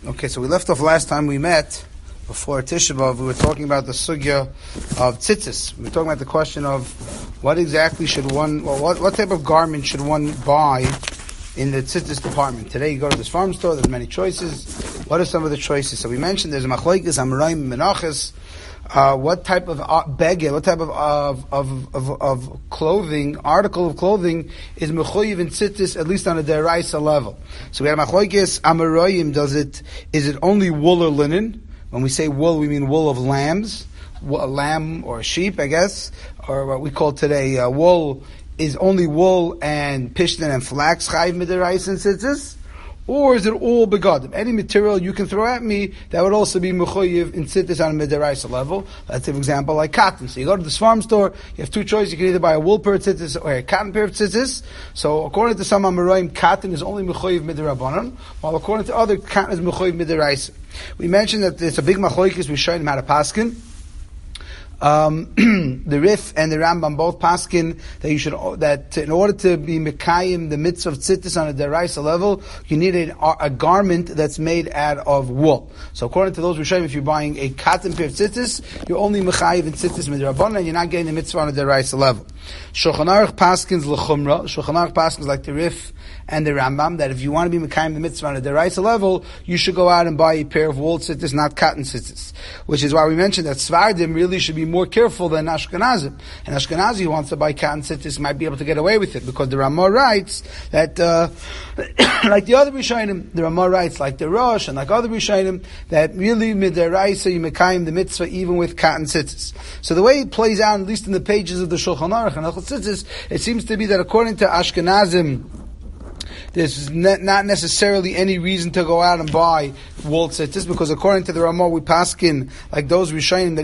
Okay, so we left off last time we met, before Tisha B'Av, we were talking about the sugya of tzitzis. We were talking about the question of what exactly should one, what type of garment should one buy in the tzitzis department. Today you go to this farm store, there's many choices. What are some of the choices? So we mentioned there's a machlokes, amoraim, menachos. What type of beged, what type of clothing, article of clothing is mechuyev in tzitzis, at least on a deraisa level. So we have machlokes, amoraim, is it only wool or linen? When we say wool, we mean wool of lambs, a lamb or a sheep, I guess, or what we call today wool is only wool and pishtan and flax chayiv midiraisa in tzitzis. Or is it all begadim? Any material you can throw at me that would also be mechuyev in tzitzis on a midiraisa level. Let's say, for example, like cotton. So you go to this farm store, you have two choices. You can either buy a wool pair of tzitzis or a cotton pair of tzitzis. So according to some amoraim, cotton is only mechuyev midirabanan, while according to other, cotton is mechuyev midiraisa. We mentioned that there's a big machlokes. We showed him how to paskin. The Rif and the Rambam both paskin that in order to be mekayim the mitzvah of tzitzis on a deraisa level, you need a garment that's made out of wool. So according to those Rishonim, if you're buying a cotton pair of tzitzis, you're only mekayim in tzitzis midrabanan, and you're not getting the mitzvah on a deraisa level. Shulchan Aruch paskins l'chumra. Shulchan Aruch paskins like the Rif and the Rambam that if you want to be mekayim the mitzvah on a deraisa level, you should go out and buy a pair of wool tzitzis, not cotton tzitzis. Which is why we mentioned that Svardim really should be more careful than Ashkenazim. And Ashkenazi who wants to buy cotton tzitzis might be able to get away with it because the Ramah writes that, like the other Rishonim, the Ramah writes like the Rosh and like other Rishonim that really midaraisa you mekayim the mitzvah even with cotton tzitzis. So the way it plays out, at least in the pages of the Shulchan Aruch and Hilchos Tzitzis, it seems to be that according to Ashkenazim, there's not necessarily any reason to go out and buy wool tzitzis because according to the Ramah we paskin like those Rishonim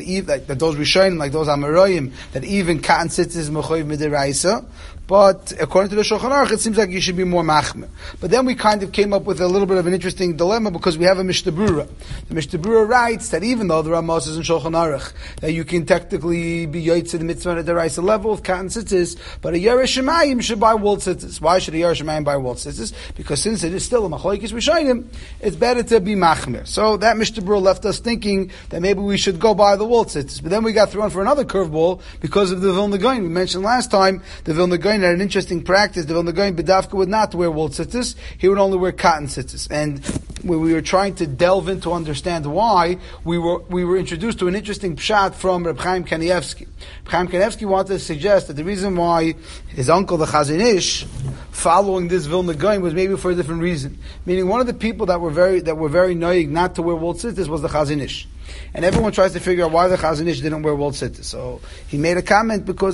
like those Amoraim that even cotton tzitzis is mechuyev midiraisa. But according to the Shulchan Aruch, it seems like you should be more machmer. But then we kind of came up with a little bit of an interesting dilemma because we have a Mishnah Berurah. The Mishnah Berurah writes that even though the Ramah says in Shulchan Aruch that you can technically be yotze the mitzvah on a deraisa level with cotton tzitzis, but a Yeresh Shemayim should buy wool tzitzis. Why should a Yeresh Shemayim buy wool tzitzis? Because since it is still a machlokes Rishonim, it's better to be machmer. So that Mishnah Berurah left us thinking that maybe we should go buy the wool tzitzis. But then we got thrown for another curveball because of the Vilna Gaon. We mentioned last time the Vilna Gaon had an interesting practice. The Vilna Gaon B'davka would not wear wool tzitzis. He would only wear cotton tzitzis. And when we were trying to delve in to understand why, we were introduced to an interesting pshat from Reb Chaim Kanievsky. Reb Chaim Kanievsky wanted to suggest that the reason why his uncle, the Chazon Ish, following this Vilna Gaon was maybe for a different reason. Meaning one of the people that were very noyig not to wear wool tzitzis was the Chazon Ish. And everyone tries to figure out why the Chazon Ish didn't wear wool tzitzis. So he made a comment because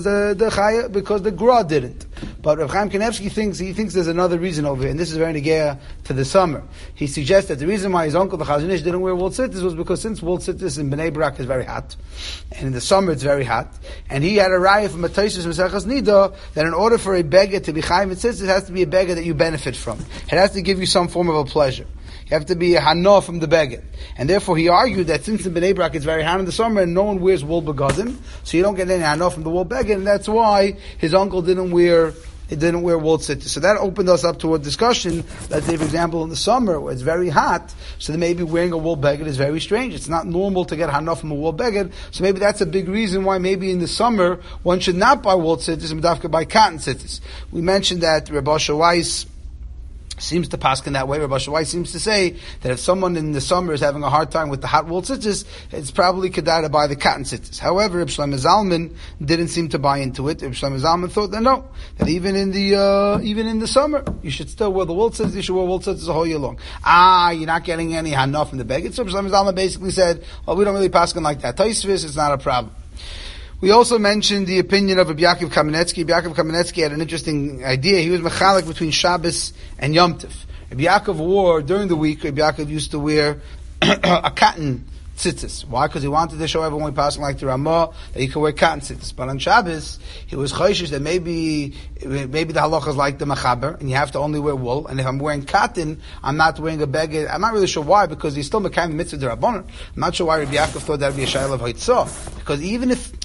the Gra didn't. But Reb Chaim Kanievsky thinks there's another reason over here, and this is very negaya to the summer. He suggests that the reason why his uncle the Chazon Ish didn't wear wool tzitzis was because since wool tzitzis in Bnei Brak is very hot, and in the summer it's very hot, and he had a raya from Mataisus Mesechas Nida that in order for a beggar to be chayim tzitzis, it has to be a beggar that you benefit from. It has to give you some form of a pleasure. You have to be a hana from the beggar. And therefore he argued that since in Bnei Brak it's very hot in the summer and no one wears wool begadim, so you don't get any hana from the wool beggar, and that's why his uncle didn't wear wool tzitzis. So that opened us up to a discussion that, say, for example, in the summer where it's very hot, so then maybe wearing a wool beggar is very strange. It's not normal to get hana from a wool beggar, so maybe that's a big reason why maybe in the summer one should not buy wool tzitzis and medafka buy cotton tzitzis. We mentioned that Rabbi Asher Weiss seems to paskin that way. Rabbi Asher Weiss seems to say that if someone in the summer is having a hard time with the hot wool tzitzis, it's probably kedai to buy the cotton tzitzis. However, Reb Shlomo Zalman didn't seem to buy into it. Reb Shlomo Zalman thought that no, that even in the summer, you should still wear the wool tzitzis. You should wear wool tzitzis the whole year long. You're not getting any hana from the beggar. So Reb Shlomo Zalman basically said, well, we don't really paskin like that. Taisvis, it's not a problem. We also mentioned the opinion of Rabbi Yaakov Kamenetsky. Rabbi Yaakov Kamenetsky had an interesting idea. He was mechalik between Shabbos and Yom Tov. Rabbi Yaakov wore, during the week, Rabbi Yaakov used to wear a cotton tzitzis. Why? Because he wanted to show everyone passing like the Ramah that he could wear cotton tzitzis. But on Shabbos, he was chayshish that maybe the halacha is like the machaber, and you have to only wear wool. And if I'm wearing cotton, I'm not wearing a beged. I'm not really sure why, because he's still mekayim the mitzvah d'Rabbanan. I'm not sure why Rabbi Yaakov thought that would be a shayla of haitzah. Because even if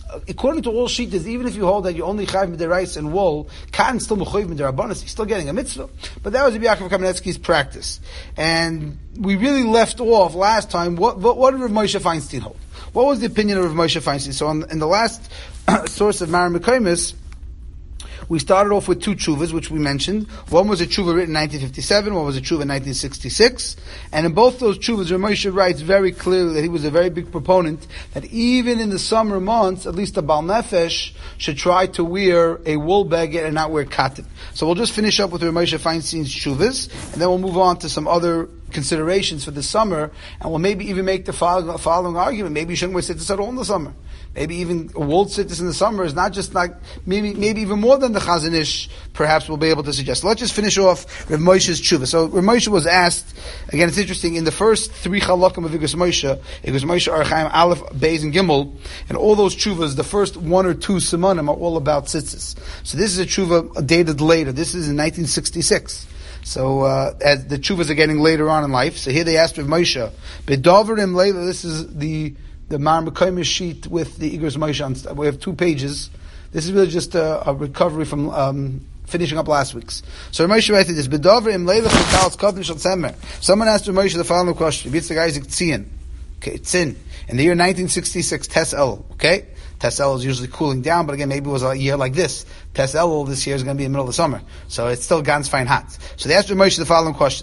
according to all shittas, even if you hold that you only chayv midiraisa and wool, cotton still mechuyev midirabanan, you're still getting a mitzvah. But that was Rabbi Yaakov Kamenetsky's practice. And we really left off last time, what did Rav Moshe Feinstein hold? What was the opinion of Rav Moshe Feinstein? So in the last source of Maram Mekaymis, we started off with two tshuvas, which we mentioned. One was a tshuva written in 1957, one was a tshuva in 1966. And in both those tshuvas, Rav Moshe writes very clearly that he was a very big proponent that even in the summer months, at least a Baal Nefesh should try to wear a wool baguette and not wear cotton. So we'll just finish up with Rav Moshe Feinstein's tshuvas, and then we'll move on to some other considerations for the summer, and we'll maybe even make the following argument. Maybe you shouldn't wear tzitzis at all in the summer. Maybe even a wool tzitzis in the summer is not just like, maybe even more than the Chazon Ish perhaps we'll be able to suggest. So let's just finish off Rav Moshe's tshuva. So Rav Moshe was asked, again it's interesting, in the first three chalakim of Igros Moshe, Archaim, Aleph, Beis, and Gimel, and all those tshuvas, the first one or two simanim are all about tzitzis. So this is a tshuva dated later. This is in 1966. So, as the tshuvas are getting later on in life, so here they asked Rav Moshe, Bedoverim Leila, this is the Maram Mekaymis sheet with the Igros Moshe. We have 2 pages. This is really just a recovery from finishing up last week's. So Rav Moshe writes this, Bedoverim Leila Chutals Kodim Shal Tzemer. Someone asked Rav Moshe the following question. It's the guy Isaac Tzion. Okay, Tzin. In the year 1966, Tes El. Okay? Tes El is usually cooling down, but again, maybe it was a year like this. Tes El this year is going to be in the middle of the summer. So it's still ganz fine hot. So they asked Rav Moshe the following question.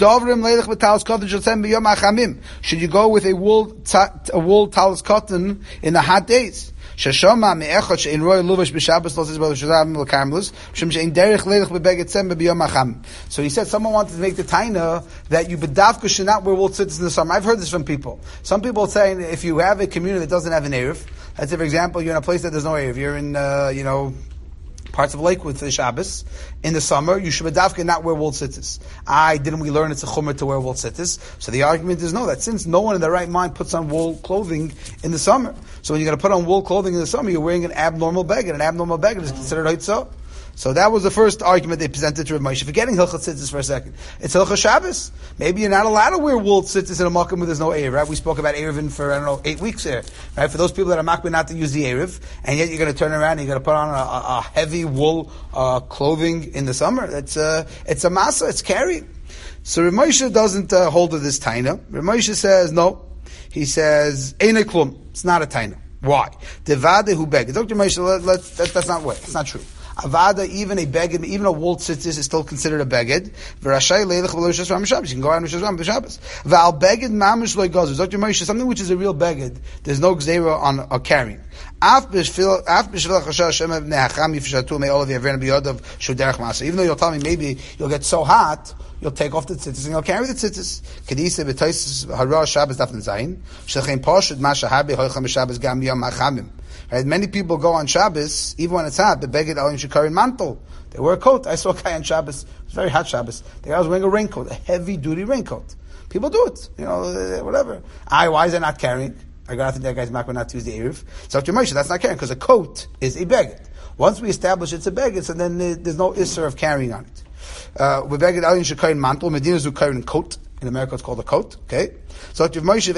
Should you go with a wool talis cotton in the hot days? So he said someone wanted to make the taina that you bedavka should not wear wool tzitzis in the summer. I've heard this from people. Some people saying if you have a community that doesn't have an eruv, let's say for example you're in a place that there's no eruv, you're in parts of Lakewood for the Shabbos. In the summer, you should bedavka not wear wool tzitzis. Didn't we learn it's a chumrah to wear wool tzitzis? So the argument is no, that since no one in their right mind puts on wool clothing in the summer, so when you're going to put on wool clothing in the summer, you're wearing an abnormal beged. An abnormal beged is considered haitzah. So that was the first argument they presented to Rav Moshe. Forgetting Hilchot Tzitzis for a second. It's Hilchot Shabbos. Maybe you're not allowed to wear wool tzitzis in a makom where there's no Erev, right? We spoke about Erevin for, 8 weeks here, right? For those people that are makbid not to use the Erev, and yet you're going to turn around and you're going to put on a heavy wool clothing in the summer. It's a masa, it's carrying. So Rav Moshe doesn't hold to this taina. Rav Moshe says, no. He says, Eine klum. It's not a taina. Why? Devade hu beged. Dr. Moshe, that's not what. It's not true. Avada, even a beged, even a wool tzitzis is still considered a beged. V'rashay leilach v'lo yishas ram b'Shabbos. You can go out and yishas ram b'Shabbos. V'al beged mamish lo ygazu. Dr. Moshe, something which is a real beged, there's no gzeira on a carrying. Af b'shvil chashash Hashem b'nei hacham yifshatu may all of yavren b'yodav shuderech masa. Even though you'll tell me maybe you'll get so hot, you'll take off the tzitzis and you'll carry the tzitzis. Kedisa b'tois hara Shabbos daf nezayin. Shechem poshut ma shahabi hoicham b'Shabbos gam yom hachamim. Right? Many people go on Shabbos, even when it's hot, the beged alim shikarin mantle. They wear a coat. I saw a guy on Shabbos, it was very hot Shabbos. The guy was wearing a raincoat, a heavy duty raincoat. People do it, whatever. Why is it not carrying? I think that guy's not going to use the Erev. So Dr. Moshe, that's not carrying, because a coat is a beged. Once we establish it's a beged, so then there's no isser of carrying on it. With beged alim shikarin mantle, Medina zu karin coat. In America, it's called a coat. Okay, so if Moshe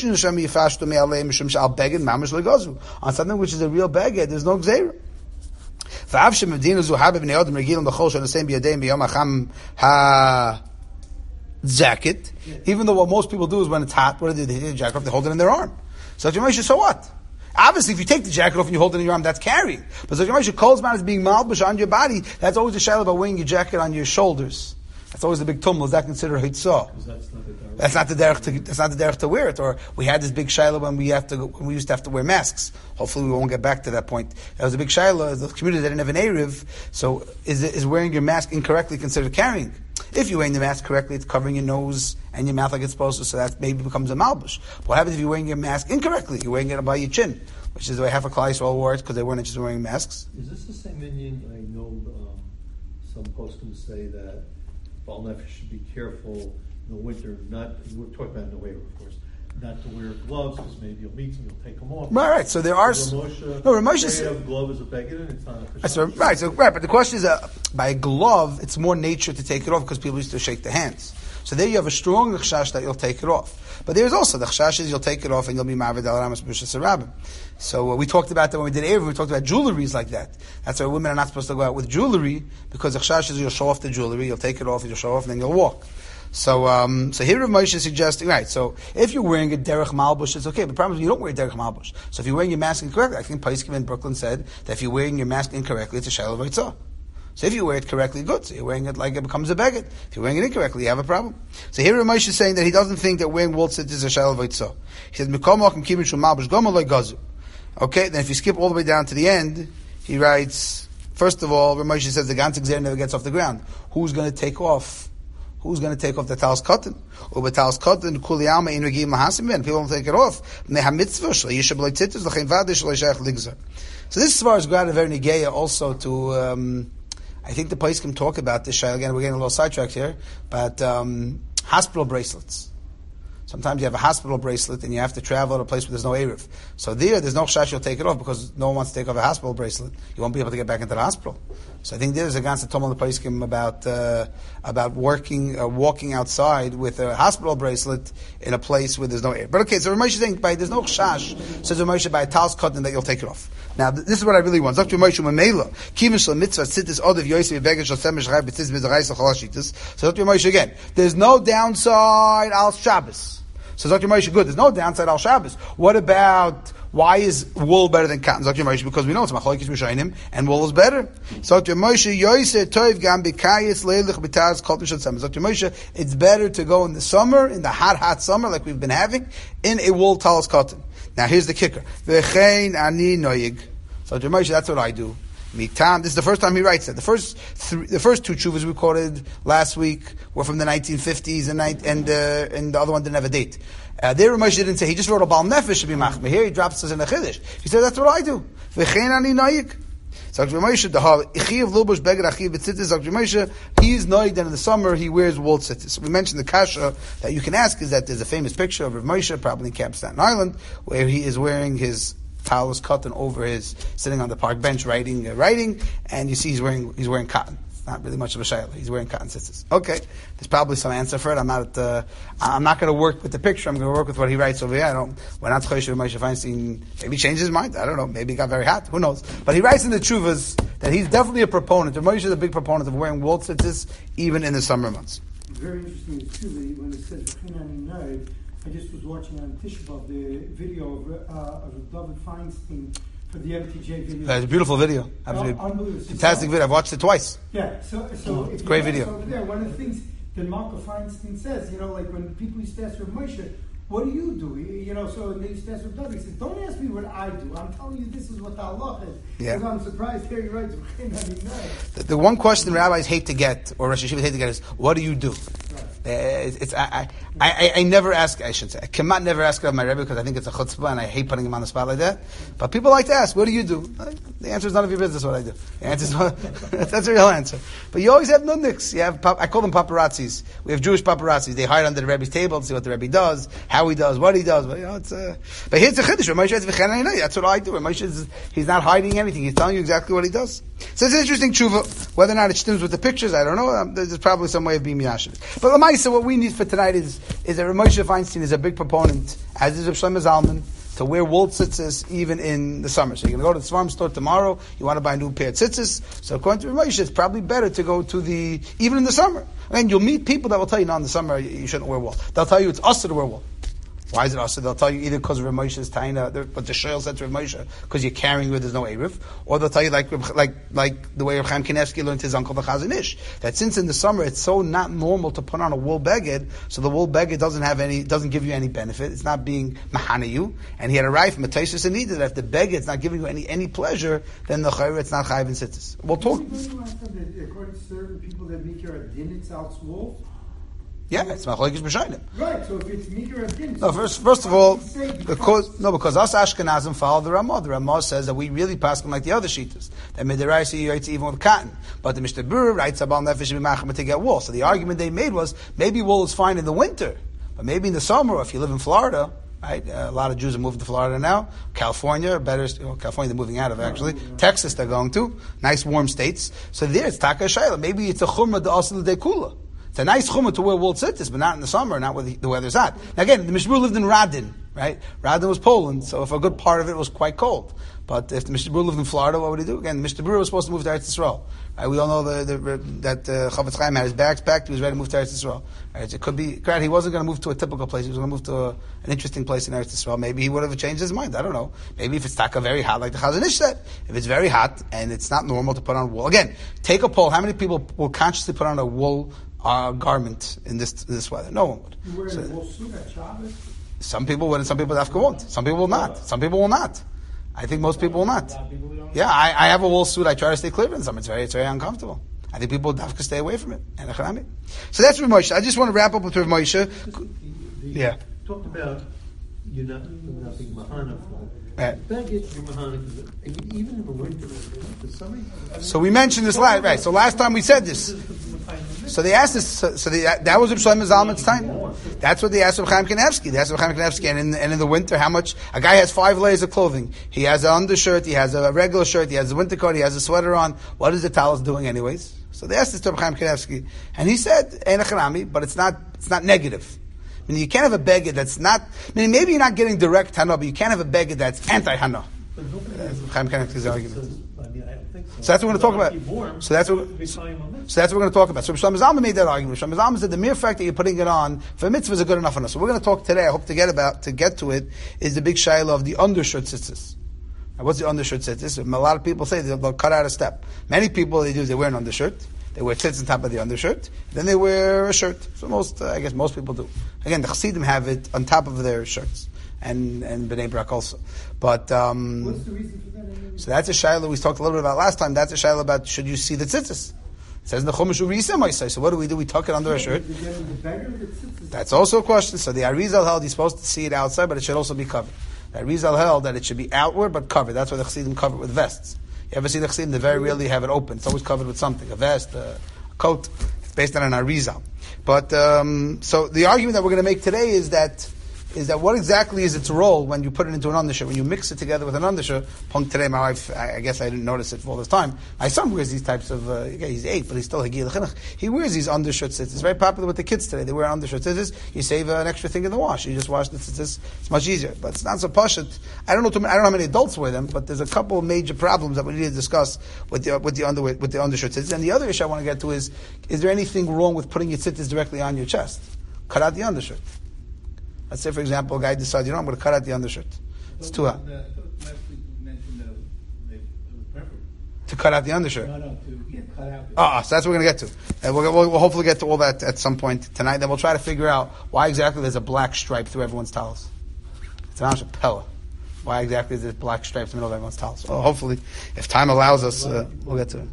on something which is a real beged, there's no gzeira. Jacket, even though what most people do is when it's hot, what do they do? They take the jacket off, they hold it in their arm. So Moshe, so what? Obviously, if you take the jacket off and you hold it in your arm, that's carrying. But so Moshe, Kol's man is being malbush on your body. That's always a shaila about wearing your jacket on your shoulders. That's always the big tumble. Is that considered hitzah? That's not the derech to wear it. Or we had this big shaila when we used to have to wear masks. Hopefully we won't get back to that point. That was a big shaila. The community that didn't have an erev. So is wearing your mask incorrectly considered carrying? If you're wearing the mask correctly, it's covering your nose and your mouth like it's supposed to. So that maybe becomes a malbush. But what happens if you're wearing your mask incorrectly? You're wearing it by your chin, which is the way half a Klal Yisrael wore it because they weren't just wearing masks. Is this the same Indian? I know some poskim say that Baal Nefesh should be careful in the winter, we're talking about in the waiver, of course, not to wear gloves because maybe you'll meet them, you'll take them off. Right. So there are. Ramosha said a glove is a beged and it's not a fish. Right. But the question is, by a glove, it's more nature to take it off because people used to shake their hands. So there you have a strong chashash that you'll take it off. But there's also the chashash is you'll take it off and you'll be ma'avid al ramas b'rishas harabim. So we talked about that when we did Erev. We talked about jewelries like that. That's why women are not supposed to go out with jewelry, because the chashash is you'll show off the jewelry, you'll take it off, you'll show off, and then you'll walk. So here Rav Moshe is suggesting, right, so if you're wearing a derech malbush, it's okay, but the problem is you don't wear a derech malbush. So if you're wearing your mask incorrectly, I think Paiskim in Brooklyn said that if you're wearing your mask incorrectly, it's a shayla v'yitzah. So if you wear it correctly, good. So you're wearing it like it becomes a beged. If you're wearing it incorrectly, you have a problem. So here Rav Moshe is saying that he doesn't think that wearing wool tzitzis is a shayla v'yitzah. He says, Mikomach kivin shul malbush gomer loy gazu. Okay, then if you skip all the way down to the end, he writes, first of all, Rav Moshe says the ganze gzer never gets off the ground. Who's going to take off the talis cotton? Or the talis cotton, kuli alma in regim lahasim ben. People don't take it off. Neha mitzvah shlo yisha b'loy tzitzis l'chein vadish lo yishach ligzer. So this, as far as Grad very negeya, also to I think the Paiskim talk about this. Again, we're getting a little sidetracked here, but hospital bracelets. Sometimes you have a hospital bracelet and you have to travel to a place where there's no Erev. So there's no chash you'll take it off, because no one wants to take off a hospital bracelet. You won't be able to get back into the hospital. So I think there's a ganze Tom on the Paiskim about walking outside with a hospital bracelet in a place where there's no Erev. But okay, so Rav Moshe is saying there's no chash, says Rav Moshe, by a talis cotton that you'll take it off. Now this is what I really want. Dr. Moshe Mamela, Kivin Shal Mitzvah Tzittis Odev Yosef Beged Shal Semesh Rai B'Tzitz B'Zarayis L'Cholashitis. So Dr. Moshe again, there's no downside al Shabbos. So Dr. Moshe, good. There's no downside al Shabbos. What about, why is wool better than cotton? Dr. Moshe, because we know it's machlokes b'shainim, and wool is better. So Dr. Moshe, Yosef Toiv Gam B'Kayis Leilich B'Taz Kol Tishon Summer. Dr. Moshe, it's better to go in the summer, in the hot summer like we've been having, in a wool talis cotton. Now here's the kicker. V'chein ani noyig. So Dr. Moshe, that's what I do. Mitam. This is the first time he writes that. The first two tshuvas we quoted last week were from the 1950s, and the other one didn't have a date. There Rav Moshe didn't say. He just wrote a Baal Nefesh should be machmir. Here he drops us in a chiddush. He said that's what I do. V'chein ani noyig. So Rav Moshe, the ichiv lubush beged achiv b'tzitzis. Rav Moshe, he's noyig that in the summer he wears wool tzitzis. We mentioned the kasha that you can ask is that there's a famous picture of Rav Moshe, probably in Camp Staten Island, where he is wearing his talis cotton over his, sitting on the park bench writing, and you see he's wearing cotton. Not really much of a shayla. He's wearing cotton tzitzis. Okay, there's probably some answer for it. I'm not going to work with the picture. I'm going to work with what he writes over here. We're not choishes Moshe Feinstein. Maybe changed his mind. I don't know. Maybe he got very hot. Who knows? But he writes in the Tshuvas that he's definitely a proponent. Moshe is a big proponent of wearing wool tzitzis even in the summer months. It's very interesting too that when it says I just was watching on Tisha B'Av the video of David Feinstein for the MTJ video. It's a beautiful video. Unbelievable. Fantastic video. I've watched it twice. Yeah, so it's a great video. Over there, one of the things that Marco Feinstein says, like when people used to ask Rav Moshe, what do you do? So they used to ask Rav David, he said, don't ask me what I do. I'm telling you this is what the Allah is. Yeah. Because I'm surprised here he writes, the one question rabbis hate to get, or Rosh Yeshiva hate to get, is, what do you do? Right. I never ask, I should say, I cannot never ask it of my Rebbe because I think it's a chutzpah and I hate putting him on the spot like that. But people like to ask, what do you do? The answer is none of your business what I do. The answer is not, that's a real answer. But you always have nudniks. You have, I call them paparazzis. We have Jewish paparazzis. They hide under the Rebbe's table to see what the Rebbe does, how he does, what he does. But but here's the chiddush. That's what I do. He's not hiding anything. He's telling you exactly what he does. So it's an interesting tshuva. Whether or not it stems with the pictures, I don't know. There's probably some way of being miyashiv. But Lamaisa, what we need for tonight is that Rav Moshe Feinstein is a big proponent, as is Rav Shlomo Zalman, to wear wool tzitzis even in the summer. So you're going to go to the farm store tomorrow, you want to buy a new pair of tzitzis. So according to Rav Moshe, it's probably better to go to even in the summer. And you'll meet people that will tell you, no, in the summer you shouldn't wear wool. They'll tell you it's us to wear wool. Why is it also? They'll tell you either because Rav Moshe's taina, but the shayl said to Rav Moshe, because you're carrying where there's no Erev, or they'll tell you like the way Rav Chaim Kanevsky learned his uncle the Chazon Ish, that since in the summer it's so not normal to put on a wool beged, so the wool beged doesn't give you any benefit. It's not being mahana you, and he had a right from a Taisus and needed that if the beged's not giving you any pleasure, then the chayr it's not chayiv and sitzis. We'll talk. According to certain people that make your din, it's out wool. Yeah, it's machlokes b'shainim. Right, so if it's mikra adin. No, first of all, because us Ashkenazim follow the Ramah. The Ramah says that we really pass them like the other shittas. That midiraisi you writes even with cotton, but the Mishnah Berurah writes about nefesh b'machem to get wool. So the argument they made was maybe wool is fine in the winter, but maybe in the summer, or if you live in Florida. Right, a lot of Jews are moving to Florida now. California, California they're moving out of actually. Texas they're going to. Nice warm states. So there it's taka shayla. Maybe it's a chumrah de asel de kula. It's a nice chumrah to wear wool tzitzis, but not in the summer, not when the weather's hot. Now again, the Mishnah Berurah lived in Radin, right? Radin was Poland, so if a good part of it was quite cold. But if the Mishnah Berurah lived in Florida, what would he do? Again, the Mishnah Berurah was supposed to move to Eretz Yisrael. Right? We all know that Chavetz Chaim had his bags packed, he was ready to move to Eretz Yisrael. Right? It could be, correct, he wasn't going to move to a typical place, he was going to move to an interesting place in Eretz Yisrael. Maybe he would have changed his mind, I don't know. Maybe if it's taka very hot, like the Chazon Ish said, if it's very hot and it's not normal to put on wool. Again, take a poll, how many people will consciously put on a wool garment in this weather? No one would. You wearing a wool suit at Shabbos? Some people would, and some people won't. Some people will not. Some people will not. I think most people will not. Yeah, I have a wool suit. I try to stay clear of it in some. It's very uncomfortable. I think people have to stay away from it. So that's Rav Moshe. I just want to wrap up with Rav Moshe. Yeah. Talked about you're not being mahana. Baggage you're mahana, even in the winter. So we mentioned this last, right? So last time we said this. So they asked this. That was Reb Shlomo Zalman's time. That's what they asked Reb Chaim Kanevsky. They asked Reb Chaim Kanevsky, and in the winter, how much? A guy has 5 layers of clothing. He has an undershirt. He has a regular shirt. He has a winter coat. He has a sweater on. What is the talis doing, anyways? So they asked this to Reb Chaim Kanevsky, and he said, "Ein acharami," but it's not negative. I mean, you can't have a beged that's not. I mean, maybe you're not getting direct hana, but you can't have a beged that's anti-hana. Chaim Kanevsky's argument. So that's what we're going to talk about. So that's what we're going to talk about. So Shlomo Zalman made that argument. Shlomo Zalman said the mere fact that you're putting it on for mitzvahs is good enough on us. So we're going to talk today. I hope to get to it is the big shaila of the undershirt tzitzis. Now, what's the undershirt tzitzis? A lot of people say they'll cut out a step. Many people they wear an undershirt. They wear tzitzis on top of the undershirt. Then they wear a shirt. So I guess most people do. Again, the Chassidim have it on top of their shirts. And Bnei Brak also. But, what's the reason for that? So that's a shayla we talked a little bit about last time. That's a shayla about should you see the tzitzis. It says in the Chumash U'Risem. So what do? We tuck it under our shirt. That's also a question. So the Arizal held you're supposed to see it outside, but it should also be covered. The Arizal held that it should be outward but covered. That's why the Chassidim cover it with vests. You ever see the Chassidim? They very rarely have it open. It's always covered with something, a vest, a coat. It's based on an Arizal. But so the argument that we're going to make today is that what exactly is its role when you put it into an undershirt, when you mix it together with an undershirt. Today, my wife, I guess I didn't notice it for all this time. My son wears these types of, he's 8, but he's still Hagir L'Chinuch. He wears these undershirts. It's very popular with the kids today. They wear undershirts. You save an extra thing in the wash. You just wash the tzitzis. It's much easier. But it's not so pashut. I don't know how many adults wear them, but there's a couple of major problems that we need to discuss with the undershirt tzitzis. And the other issue I want to get to is there anything wrong with putting your tzitzis directly on your chest? Cut out the undershirt. Let's say, for example, a guy decides, I'm going to cut out the undershirt. It's too hot. Last week we mentioned that it was preferable. To cut out the undershirt? No, to cut out. So that's what we're going to get to. And we'll hopefully get to all that at some point tonight. Then we'll try to figure out why exactly there's a black stripe through everyone's towels. It's an Pella. Why exactly is there black stripes in the middle of everyone's towels? Well, hopefully, if time allows us, we'll get to it.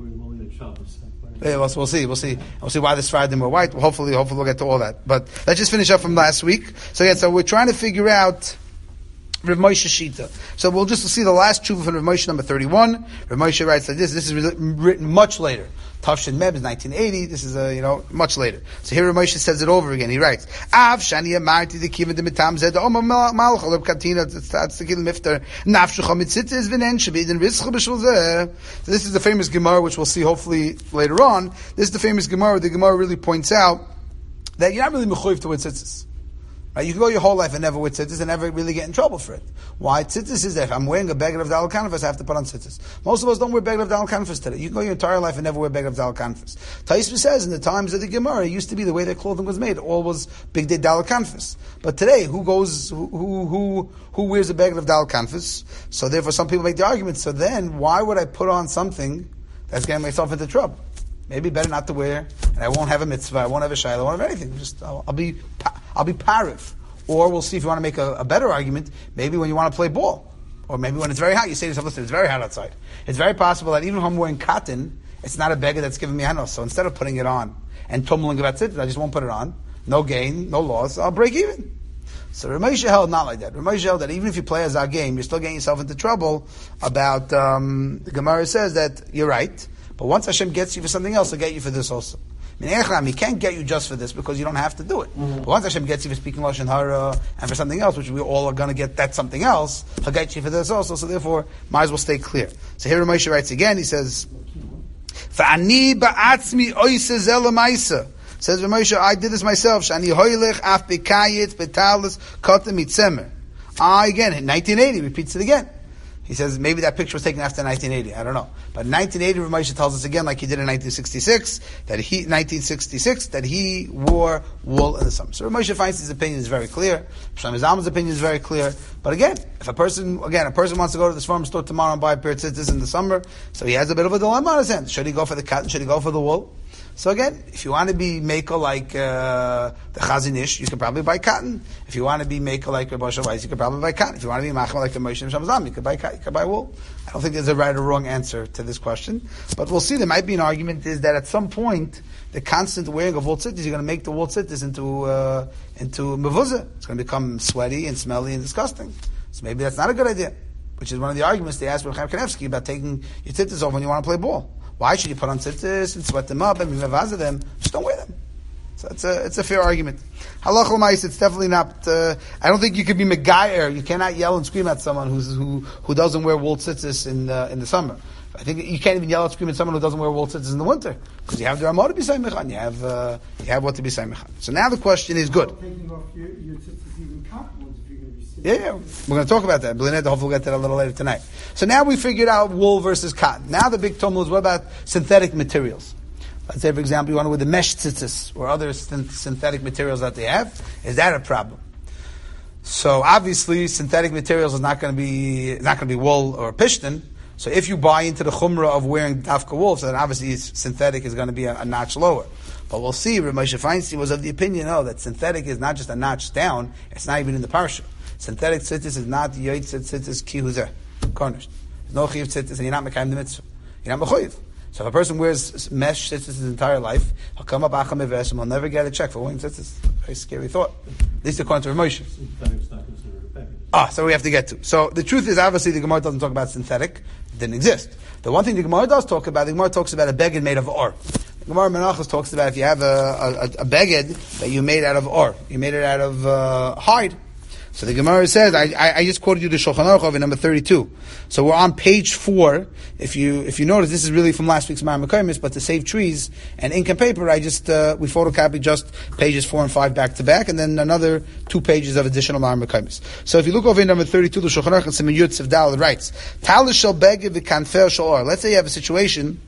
Yeah, we'll see. We'll see why the Sfaradim were white. Hopefully we'll get to all that. But let's just finish up from last week. So we're trying to figure out Rav Moshe Shita. So we'll just see the last tshuva from Rav Moshe, number 31. Rav Moshe writes like this. This is written much later. Tafshin Meb is 1980. This is much later. So here Rav Moshe says it over again. He writes, Av shani amarti de kiven de mitam zed oma malch oleb katina tzadzik mifter nafshucha mitzitzis v'nen shabidin rizcha b'shul zeh. So this is the famous Gemara, which we'll see hopefully later on. This is the famous Gemara. The Gemara really points out that you're not really mechuyev to wear tzitzis. Right? You can go your whole life and never wear tzitzis and never really get in trouble for it. Why? Tzitzis is that I'm wearing a beged of Dal Kanfas, I have to put on tzitzis. Most of us don't wear beged of Dal Kanfas today. You can go your entire life and never wear beged of Dal Kanfas. Taisva says in the times of the Gemara, it used to be the way their clothing was made. All was big day Dal Kanfas. But today, who wears a beged of Dal Kanfas? So therefore some people make the argument, so then why would I put on something that's getting myself into trouble? Maybe better not to wear, and I won't have a mitzvah, I won't have a shayla, I won't have anything. I'll be parif. Or we'll see if you want to make a better argument, maybe when you want to play ball. Or maybe when it's very hot, you say to yourself, listen, it's very hot outside. It's very possible that even if I'm wearing cotton, it's not a beggar that's giving me hanos. So instead of putting it on and tumbling about it, I just won't put it on. No gain, no loss, I'll break even. So Rav Moshe held not like that. Rav Moshe held that even if you play as our game, you're still getting yourself into trouble about, the Gemara says that you're right, but once Hashem gets you for something else, He'll get you for this also. He can't get you just for this because you don't have to do it. Mm-hmm. But once Hashem gets you for speaking Lashon Hara and for something else, which we all are going to get that something else, He'll get you for this also, so therefore, might as well stay clear. So here Moshe writes again, he says, Fa'ani ba'atzmi oise zelamaisa. Says Rav Moshe, I did this myself. Shani hoylech af bekayit betalis kotem mitzemer. Again, in 1980, repeats it again. He says maybe that picture was taken after 1980. I don't know. But in 1980, Rav Moshe tells us again, like he did in 1966, that he wore wool in the summer. So Rav Moshe finds his opinion is very clear. Shlomo Zalman's opinion is very clear. But again, if a person wants to go to this farm store tomorrow and buy a pair of tzitzis in the summer, so he has a bit of a dilemma on his hands. Should he go for the cotton? Should he go for the wool? So again, if you want to be maker like the Chazon Ish, you can probably buy cotton. If you want to be maker like Rabbi Moshe Weiss, you can probably buy cotton. If you want to be machma like the Moshe Shamazam, you can buy cotton, you can buy wool. I don't think there's a right or wrong answer to this question, but we'll see. There might be an argument is that at some point the constant wearing of wool tzitzis, you're going to make the wool tzitzis into mevuzah. It's going to become sweaty and smelly and disgusting. So maybe that's not a good idea. Which is one of the arguments they asked Reb Chaim Kanevsky about taking your tzitzis off when you want to play ball. Why should you put on tzitzis and sweat them up and mevazah them? Just don't wear them. So it's a fair argument. Halach l'mais, it's definitely not. I don't think you could be megayer. You cannot yell and scream at someone who doesn't wear wool tzitzis in the summer. I think you can't even yell and scream at someone who doesn't wear wool tzitzis in the winter because you have the Ramah to be saimechan. You have what to be saimechan. So now the question is good. Taking off your tzitzis even cotton ones if you're going to be sitting. Yeah. We're going to talk about that. Hopefully we'll get to that a little later tonight. So now we figured out wool versus cotton. Now the big tumult is what about synthetic materials? Let's say, for example, you want to wear the mesh tzitzis or other synthetic materials that they have. Is that a problem? So obviously, synthetic materials is not going to be wool or pishtin. So if you buy into the chumrah of wearing dafka wool, so then obviously synthetic is going to be a notch lower. But we'll see. Rav Moshe Feinstein was of the opinion, that synthetic is not just a notch down. It's not even in the parsha. Synthetic tzitzis is not yotzet tzitzis ki huzeh, garnished. There's no chiv tzitzis, and you're not mekayim the mitzvah. You're not mechuyev. So if a person wears mesh tzitzis his entire life, he'll come up acham evesh and he'll never get a check for wearing tzitzis. Very scary thought. At least according to Rav Moshe. Synthetic's not considered a package. So we have to get to. So the truth is, obviously, the Gemara doesn't talk about synthetic. It didn't exist. The one thing the Gemara does talk about, the Gemara talks about a beged made of or. The Gemara Menachos talks about if you have a beged that you made out of or, you made it out of hide. So the Gemara says, I just quoted you the Shulchan Aruch in number 32. So we're on page 4. If you notice, this is really from last week's Ma'amar Kaimis, but to save trees and ink and paper, I just we photocopied just pages 4 and 5 back to back, and then another 2 pages of additional Ma'amar Kaimis. So if you look over in number 32, the Shulchan Aruch and Siman Yud Tzif Dal, it writes, Talis shel beged v'kanfer shel or. Let's say you have a situation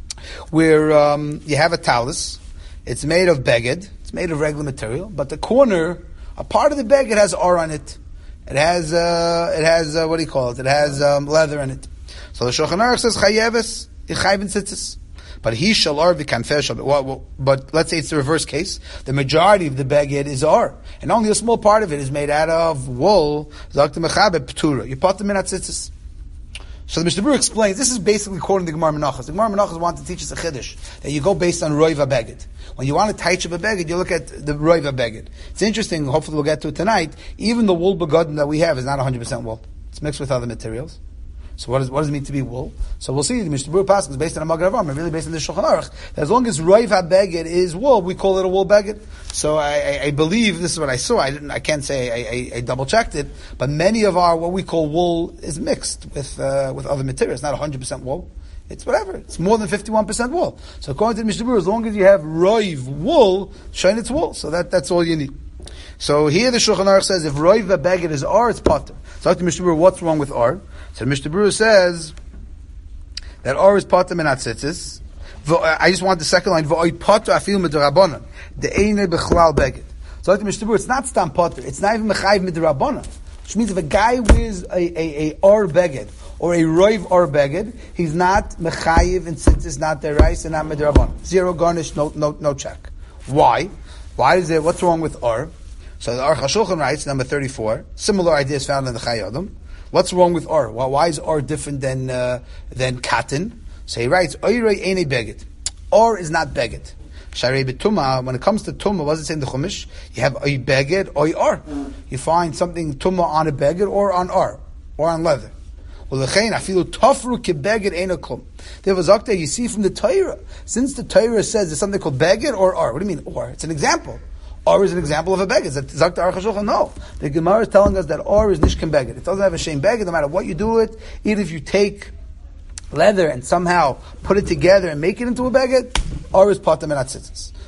where you have a talis. It's made of beged. It's made of regular material, but the corner, a part of the beged has or on it. It has what do you call it? It has leather in it. So the Shulchan Aruch says chayeves ichayvin tzitzis, but he shall or v'kanfer shall. But let's say it's the reverse case. The majority of the beged is or, and only a small part of it is made out of wool. Zakta mechabe p'tura. You put them in at tzitzis. So the Mishnah Berurah explains, this is basically quoting the Gemara Menachos. The Gemara Menachos wants to teach us a chiddush, that you go based on roiva beged. When you want to taich up a beged, you look at the roiva beged. It's interesting, hopefully we'll get to it tonight, even the wool begotten that we have is not 100% wool. It's mixed with other materials. So what does it mean to be wool? So we'll see, the Mishnah Berurah Pasuk is based on a Magen Avraham, really based on the Shulchan Aruch. As long as roiva beged is wool, we call it a wool beged. So I believe, this is what I saw, I can't say I double checked it, but many of our, what we call wool, is mixed with other materials. It's not 100% wool. It's whatever. It's more than 51% wool. So according to the Mishnah Berurah, as long as you have roiv wool, shine it's wool. So that's all you need. So here the Shulchan Aruch says, if roiv beged is or, it's potter. So after the Mishnah Berurah, what's wrong with or? So the Mishnah Berurah says that or is potter min atzitzis. I just want the second line. V'oy potter afil midrabanan. The eine bechlal beged. So after the Mishnah Berurah, it's not stam potter. It's not even mechayiv midrabanan. Which means if a guy wears a or beged, or a roiv or beged, he's not mechayiv and tzitzis, not derais and not midrabanan. Zero garnish, no check. Why? Why is it? What's wrong with or? So the Aruch HaShulchan writes, number 34, similar ideas found in the Chayei Adam. What's wrong with or? Why is or different than cotton? So he writes, Oirei ene beged. Or is not beged. Sharei betuma, when it comes to tumah, what does it say in the Chumash? You have oy beged, oy or. You find something tumah on a beged or on or on leather. Ulechein afilu tafru kebeged ena klum. There was zakta you see from the Torah. Since the Torah says there's something called beged or. What do you mean or? It's an example. Or is an example of a beged. Zakta Aruch HaShulchan. No, the Gemara is telling us that or is nishkem beged. It doesn't have a shame beged. No matter what you do it, even if you take leather and somehow put it together and make it into a beged, or is potter min atzitzis.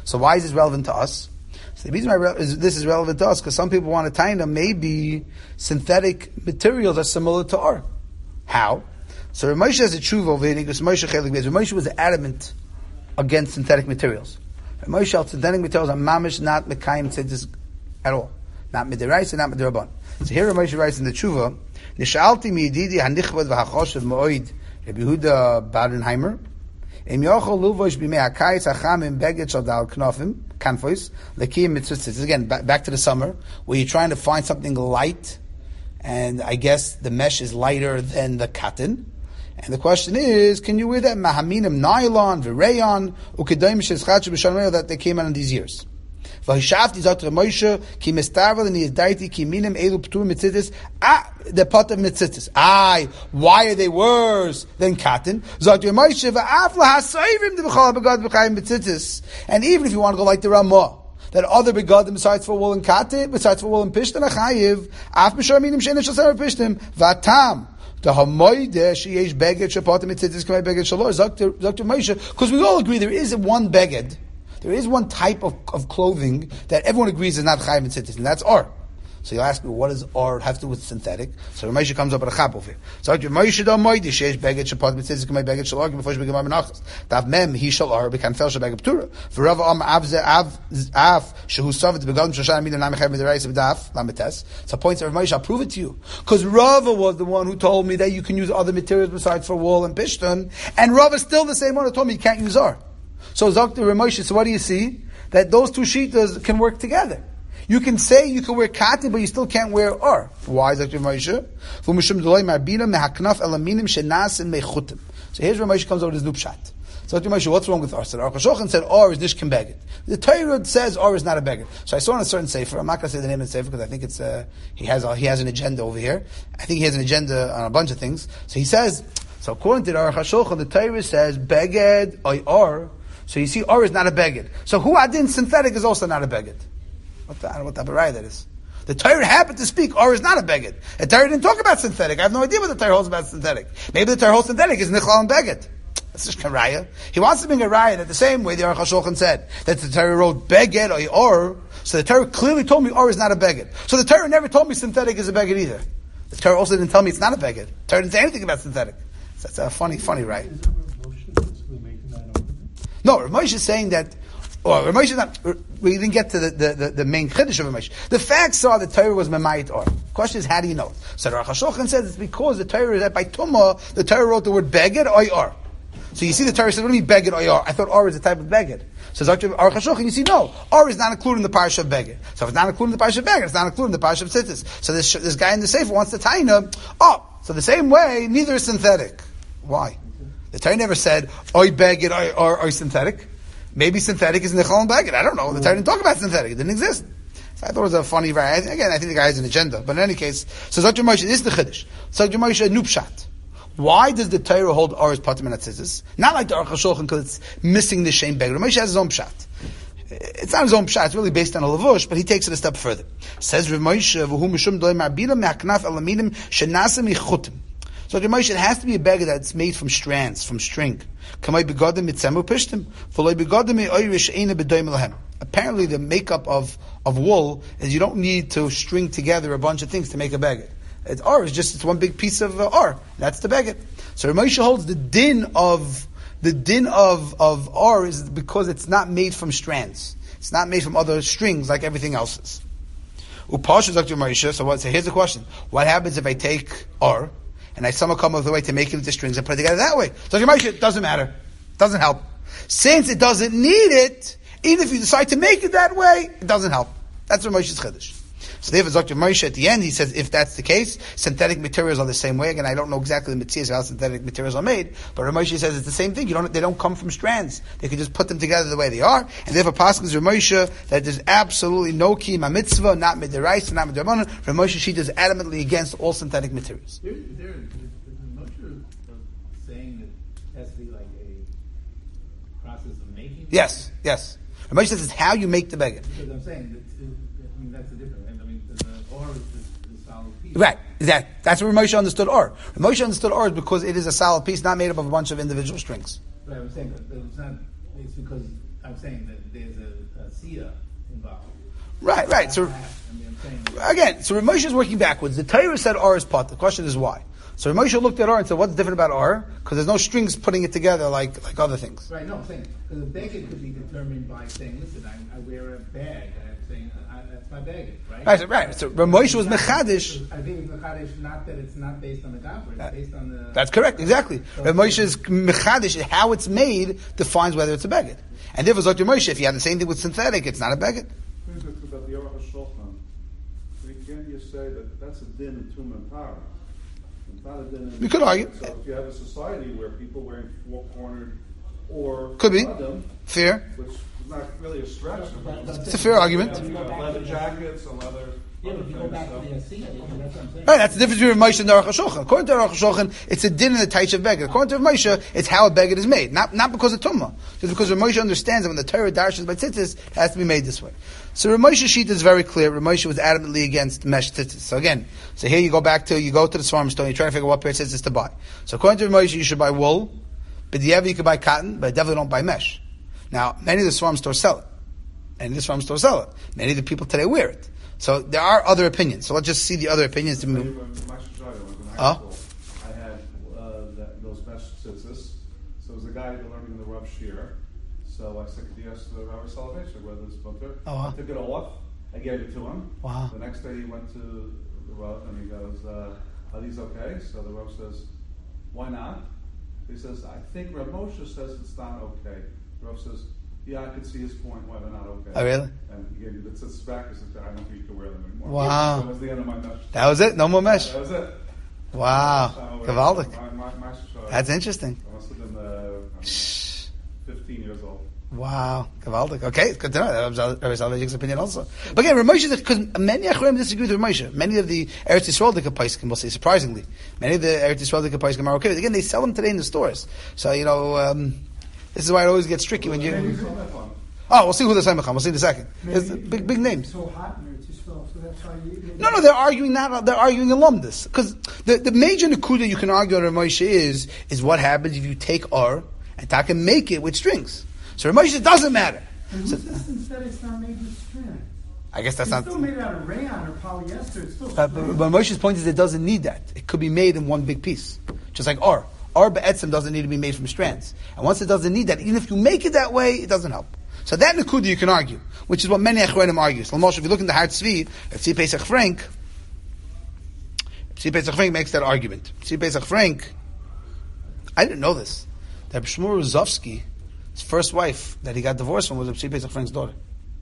So why is this relevant to us? So the reason why this is relevant to us, because some people want to tie in maybe synthetic materials are similar to Or. How? So Rav Moshe has a tshuva over here, because Rav Moshe was adamant against synthetic materials. Rav Moshe held synthetic materials are mamish, not mekayim tzitzis at all. Not midiraisa, not midirabban. So here Rav Moshe writes in the tshuva, Nishalti mi'ididi hanichvad v'hachoshev mo'oid Rabbi Yehuda Badenheimer Em yochol luvosh b'mei hakayis hachamim beged shal dal knofim kanfois lekiyim mitzvtzitz. Again, back to the summer, where you're trying to find something light, and I guess the mesh is lighter than the cotton. And the question is, can you wear that mahaminim nylon, v'rayon, ukedoim shezchatzu b'shalmei that they came out in these years? V'hishafti zot Moshe ki mistarvel and yizdaiti ki minim elu p'tur mitzitis. The pot of mitzitis. Why are they worse than cotton? Zot Moshe v'af lahasayvim d'b'chol begad b'chayim mitzitis. And even if you want to go like the Ramah, that other begadim besides for wool and cotton, besides for wool and pishtim achayiv, af b'shor minim she'enish shasar pishtim v'atam. The hamoide sheyesh beged shepotim mitzitis k'may beged shalor. Zot Moshe, because we all agree there is one beged. There is one type of clothing that everyone agrees is not chayim mitzitis, and that's Or. So you'll ask me, what does Or have to do with synthetic? So Rav Moshe comes up with a chap over here. So Rav Moshe do moidi sheish beged shepot mitzitis k'may beged shalor b'fosh beged menachas. Dav mem he shal Or b'kanfel shel beged p'tura. V'rav am av shehu savet begadim shoshan midah nam chayim midiraisa b'daf lamites. So points of Rav Moshe, I'll prove it to you, because Rava was the one who told me that you can use other materials besides for wool and pishton, and Rava is still the same one who told me you can't use Or. So Dr. Rav Moshe, so what do you see? That those two shitas can work together. You can say you can wear cotton, but you still can't wear Or. Why, Dr. Moshe? So here's where Moshe comes over with his new pshat. So Dr. Moshe, what's wrong with Or? So Aruch HaShulchan said Or is nishkim beged. The Torah says Or is not a beged. So I saw in a certain sefer, I'm not going to say the name of the sefer because I think it's he has an agenda over here. I think he has an agenda on a bunch of things. So he says, so according to the Aruch HaShulchan, the Torah says beged Or. So you see, Or is not a beged. So hu adin synthetic is also not a beged. I don't know what type of raya that is. The Torah happened to speak Or is not a beged. The Torah didn't talk about synthetic. I have no idea what the Torah holds about synthetic. Maybe the Torah holds synthetic is nichlal and beged. That's just a raya. He wants to bring a raya that the same way the Aruch HaShulchan said that the Torah wrote beged Or. So the Torah clearly told me Or is not a beged. So the Torah never told me synthetic is a beged either. The Torah also didn't tell me it's not a beged. The Torah didn't say anything about synthetic. So that's a funny raya. No, Rav Moshe is saying that, or Rav Moshe is not, we didn't get to the main chiddush of Rav Moshe. The facts are the Torah was Memayit Or. The question is, how do you know? So Aruch HaShulchan says it's because the Torah is that by Tumah, the Torah wrote the word beged Or. So you see the Torah says, what do you mean beged Or? I thought Or is a type of beged. So Aruch HaShulchan, you see, no, Or is not included in the parsha of beged. So if it's not included in the parsha of beged, it's not included in the parsha of tzitzis. So this guy in the sefer wants to tie him, so the same way, neither is synthetic. Why? The Torah never said, Oy beged or synthetic. Maybe synthetic is nichol and beged. I don't know. The Torah didn't talk about synthetic. It didn't exist. So I thought it was a funny variety. Again, I think the guy has an agenda. But in any case, so Dr. Moshe, this is the chiddush. So Dr. Moshe, new pshat. Why does the Torah hold Or as patim and tzitzis? Not like the Aruch HaShulchan because it's missing the shem beged. Moshe has his own pshat. It's not his own pshat. It's really based on a lavush, but he takes it a step further. Says Rav Moshe, v'hu mishum doy ma'bila me'aknaf elaminim shenasa michutim. So the Moshe, it has to be a beged that's made from strands, from string. Apparently the makeup of wool is you don't need to string together a bunch of things to make a beged. It's Or, it's one big piece of Or. That's the beged. So Moshe holds the din of Or is because it's not made from strands. It's not made from other strings like everything else is. So here's the question. What happens if I take Or and I somehow come up with a way to make it into strings and put it together that way? So it doesn't matter. It doesn't help. Since it doesn't need it, even if you decide to make it that way, it doesn't help. That's what Moshe's chiddush. So therefore, Dr. Moshe at the end, he says, if that's the case, synthetic materials are the same way. Again, I don't know exactly the mitzvahs of how synthetic materials are made, but Rav Moshe says it's the same thing. They don't come from strands. They can just put them together the way they are. And therefore, Paschal Rav Moshe that there's absolutely no kiyum mitzvah, not midiraisa, not midrabanan. Rav Moshe she is adamantly against all synthetic materials. Is Moshe saying that it has to be like a process of making? Yes. Rav Moshe says it's how you make the beged. Because I'm saying that's the difference. I mean, the Or is the solid piece. Right. That's where Moshe understood Or. Moshe understood Or is because it is a solid piece, not made up of a bunch of individual strings. Right, I'm saying that it's not. It's because I'm saying that there's a Sia involved. Right. So I'm saying again, so Rav Moshe is working backwards. The Torah said R is pot. The question is why. So Rav Moshe looked at R and said, "What's different about R? Because there's no strings putting it together like other things." right. No, I'm saying because a baggage could be determined by saying, "Listen, I wear a bag," and I'm saying that's my baggage, right? Right. So Rav Moshe was mechadish. I think it's mechadish, not that it's not based on the gabber, it's based on the. That's correct, exactly. Rav Moshe's mechadish, how it's made, defines whether it's a baguette. And therefore, Dr. Moshe, if you have the same thing with synthetic, it's not a baguette. About the Aruch HaShulchan, again, you say that that's a din in Tum and Para. It's not a din in. You could argue. So if you have a society where people wearing four-cornered or Could be. Adam, Fair. which is not really a stretch. It's a fair argument. You got leather jackets and leather. Yeah, but if you go back to the Sia, that's what I'm saying. Right, that's the difference between Moshe and the Aruch HaShulchan. According to the Aruch HaShulchan, it's a din in the taich of baguette. According to Moshe, it's how a baguette is made. Not because of tumma. Just because Moshe understands that when the Torah darshans by tzitzis, it has to be made this way. So Rav Moshe's sheet is very clear. Rav Moshe was adamantly against mesh tzitzis. So again, here you go to the Svarim store, you're trying to figure out what pair of tzitzis to buy. So according to Rav Moshe, you should buy wool, but you could buy cotton, but definitely don't buy mesh. Now, many of the Svarim stores sell it. Many of the people today wear it. So there are other opinions. So let's just see the other opinions to move. I had those mesh tzitzis. So it was a guy learning the Rav Shir. So I said, "Could you ask the Rabbi Soloveitchik whether it's butter?" I took it off. I gave it to him. Wow. The next day he went to the Rav and he goes, "Are these okay?" So the Rav says, "Why not?" He says, "I think Rav Moshe says it's not okay." The Rav says, "Yeah, I could see his point why they're not okay." Oh, really? And he gave me the tzitzis back. He said, "I don't think you can wear them anymore." Wow. That was the end of my mesh. That was it? No more mesh? That was it. Wow. Gavaldik. My That's interesting. I must have been 15 years old. Wow. Gavaldik. Okay, it's good to know. That was Rabbi Soloveitchik's opinion also. But again, Rav Moshe, because many Achronim disagree with Rav Moshe. Many of the Eretz Yisrael Dika we'll say, surprisingly. Many of the Eretz Yisrael Dika are okay. Again, they sell them today in the stores. So, this is why it always gets tricky when you... Oh, we'll see who the Samacham. We'll see in a second. There's big names. So hot in Eretz Yisrael, so that's why you... No, they're arguing that. They're arguing alumnus. Because the major nakuda you can argue on Rav Moshe is what happens if you take R and Taka make it with strings. So Rav Moshe doesn't matter. And who says instead it's not made with strings? I guess that's it's not... still made out of rayon or polyester. It's still but Moshe's point is it doesn't need that. It could be made in one big piece. Just like R. R be'etzem doesn't need to be made from strands. And once it doesn't need that, even if you make it that way, it doesn't help. So that nakuda you can argue, which is what many Achronim argue. So if you look in the Har Tzvi, Tzvi Pesach Frank makes that argument. Tzvi Pesach Frank, I didn't know this, that Shmuel Rozovsky, his first wife that he got divorced from was Tzvi Pesach Frank's daughter.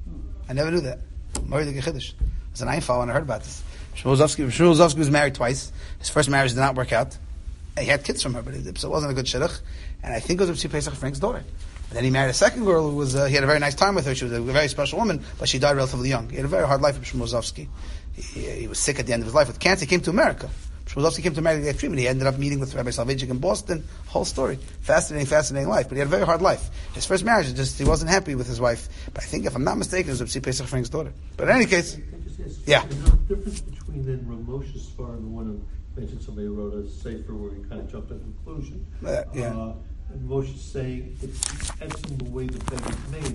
I never knew that. Married the Gechidish. I was an Einfall when I heard about this. Shmuel Rozovsky was married twice. His first marriage did not work out. He had kids from her, but it wasn't a good shidduch. And I think it was Tzvi Pesach Frank's daughter. And then he married a second girl who was, he had a very nice time with her. She was a very special woman, but she died relatively young. He had a very hard life with Shmuel Rozovsky. He was sick at the end of his life with cancer. He came to America. Shmuel Rozovsky came to America to get treatment. He ended up meeting with Rabbi Soloveitchik in Boston. Whole story. Fascinating life. But he had a very hard life. His first marriage, he wasn't happy with his wife. But I think, if I'm not mistaken, it was Tzvi Pesach Frank's daughter. But in any case, yeah. There's no difference between then Rav Moshe's Svar and the one who mentioned somebody wrote a sefer where he kind of jumped to a conclusion. Yeah. And Moshe's saying it's etzem the way the thing is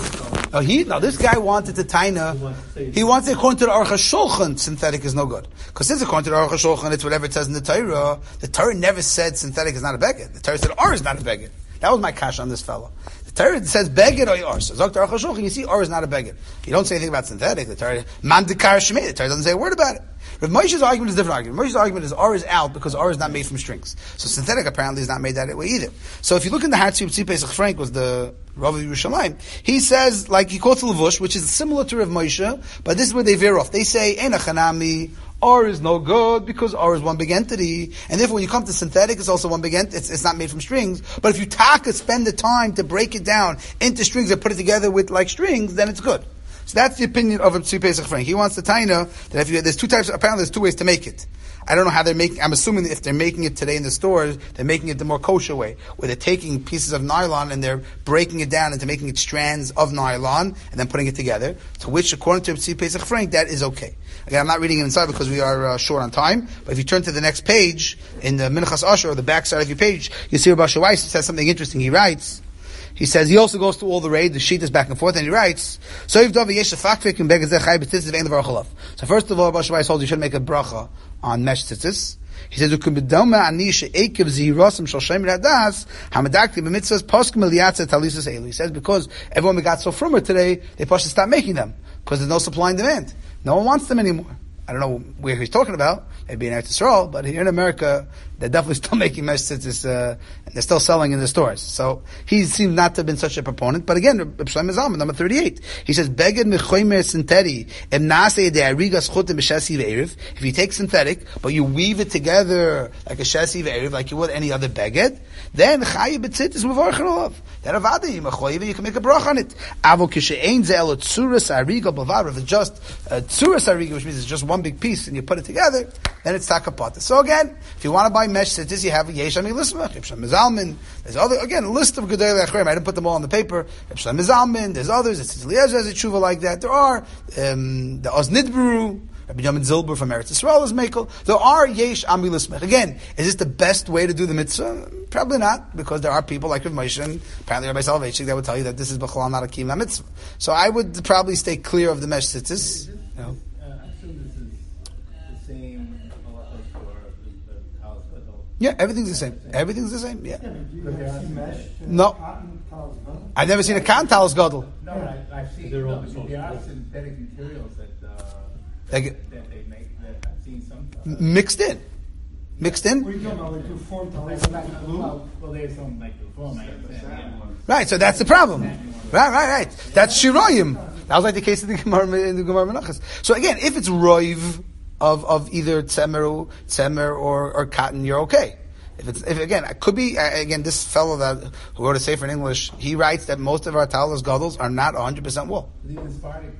made. Now this guy wanted to taina. He wants it according to the Aruch HaShulchan, synthetic is no good. Because since according to the Aruch HaShulchan, it's whatever it says in the Torah. The Torah never said synthetic is not a beged. The Torah said R is not a beged. That was my kash on this fellow. The Torah says beged or R. So Dr. Aruch HaShulchan, you see R is not a beged. You don't say anything about synthetic. The Torah mandikar shmei. The Torah doesn't say a word about it. Rav Moshe's argument is a different argument. Moshe's argument is R is out because R is not made from strings. So synthetic apparently is not made that way either. So if you look in the Har Tzvi Pesach Frank was the Rav of Yerushalayim, he says, like he quotes Levush, which is similar to Rav Moshe, but this is where they veer off. They say, Eina chanami, R is no good because R is one big entity, and therefore when you come to synthetic, it's also one big entity. It's not made from strings. But if you spend the time to break it down into strings and put it together with like strings, then it's good. So that's the opinion of Tzvi Pesach Frank. He wants the taina that there's two types. Apparently, there's two ways to make it. I don't know how they're making. I'm assuming that if they're making it today in the stores, they're making it the more kosher way, where they're taking pieces of nylon and they're breaking it down into making it strands of nylon and then putting it together. To which, according to Tzvi Pesach Frank, that is okay. Again, I'm not reading it inside because we are short on time. But if you turn to the next page in the Minchas Asher, or the back side of your page, you see Rabbi Weiss says something interesting. He writes. He says he also goes through all the raid, the sheet is back and forth, and he writes, so first of all, Rosh Hashanah told you should make a bracha on mesh tzitzis. He says, he says, because everyone got so frumer today, they pushed to stop making them, because there's no supply and demand. No one wants them anymore. I don't know where he's talking about, maybe in Eretz Yisrael, but here in America, they're definitely still making mesh tzitzis, and they're still selling in the stores. So he seems not to have been such a proponent. But again, Reb Shlomo Zalman, number 38, he says, Beged mechomer sinteri, nase de arigas chutim b'shasi ve'eriv. If you take synthetic, but you weave it together like a shasi ve'eriv, like you would any other beged, then chayi b'tzitzis mevorchen olav. Then avada you can make a brach on it. Avo kishe'ein ze'el tzuras ariga b'var. If it's just tzuras ariga, which means it's just one big piece, and you put it together, then it's takapata. So again, if you want to buy mesh tzitzis, you have Yesh Ami Lismach, Reb Shlomo Zalman. There's other, again, a list of Gedolei Achronim. I didn't put them all on the paper. Reb Shlomo Zalman. There's others. It's Eliezer has a tshuva like that. There are the Oz Nidbru, Rabbi Yamin Zilber from Eretz Yisrael is Mekel. There are Yesh Ami Lismach. Again, is this the best way to do the mitzvah? Probably not, because there are people like Rav Moshe and apparently Rabbi Soloveitchik that would tell you that this is B'chalal not a kiyum mitzvah. So I would probably stay clear of the mesh tzitzis. Yeah, everything's the same. Everything's the same. Yeah. No, I've never seen a cotton towel gadol. No, I've seen. There are synthetic materials that they make. That I've seen some mixed in. What are you talking about? Like two form towels? Well, there's some like the form. Right. So that's the problem. Right. That's shiroyim. That was like the case in the Gemara Menachos. So again, if it's roiv of either tzemer or cotton, you're okay. If again, it could be again this fellow who wrote a sefer in English, he writes that most of our talis gadol are not 100% wool. There's Sephardic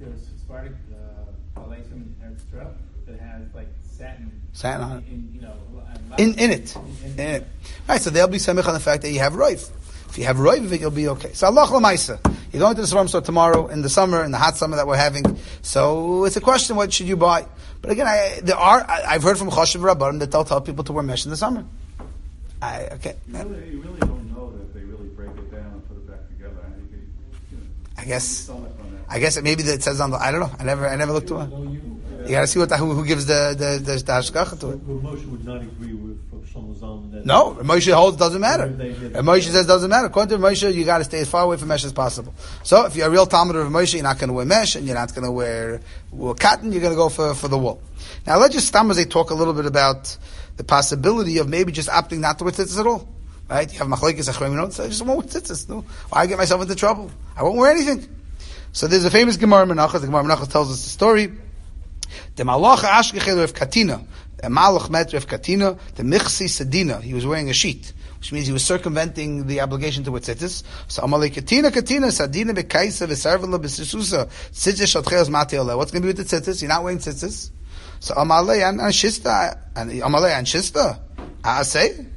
palazim in Eretz Yisrael that has like satin on it. In it. Right, so they'll be semich on the fact that you have roiv. If you have roiv of it, you'll be okay. So Allah l'maisa. You're going to the Swarm store tomorrow in the summer, in the hot summer that we're having. So it's a question: what should you buy? But again, I've heard from Choshev Rabbanim that they'll tell people to wear mesh in the summer. Okay. You really don't know that they really break it down and put it back together. I guess maybe that it says on the. I don't know. I never looked to it. You got to see who gives the hashgacha to it. Moshe would not agree with Shlomo Zalman. No, Moshe holds doesn't matter. Moshe says doesn't matter. According to Moshe, you got to stay as far away from mesh as possible. So if you're a real Talmud of Moshe, you're not going to wear mesh and you're not going to wear cotton. You're going to go for the wool. Now let's just talk a little bit about the possibility of maybe just opting not to wear tzitzis at all. Right? You have machlokes achronim. So I just won't wear tzitzis. No, why get myself into trouble? I won't wear anything. So there's a famous Gemara Menachos. The Gemara Menachos tells us the story. The malach ashkechel Rav Katina, the malach met Rav Katina, the michsi sedina. He was wearing a sheet, which means he was circumventing the obligation to wear tzitzis. So amalei Katina sadina bekaisa v'sarvela b'sisusa tzitzis shatcheos mateole. What's going to be with the tzitzis? You're not wearing tzitzis. So amalei an shista and amalei an shista. I say.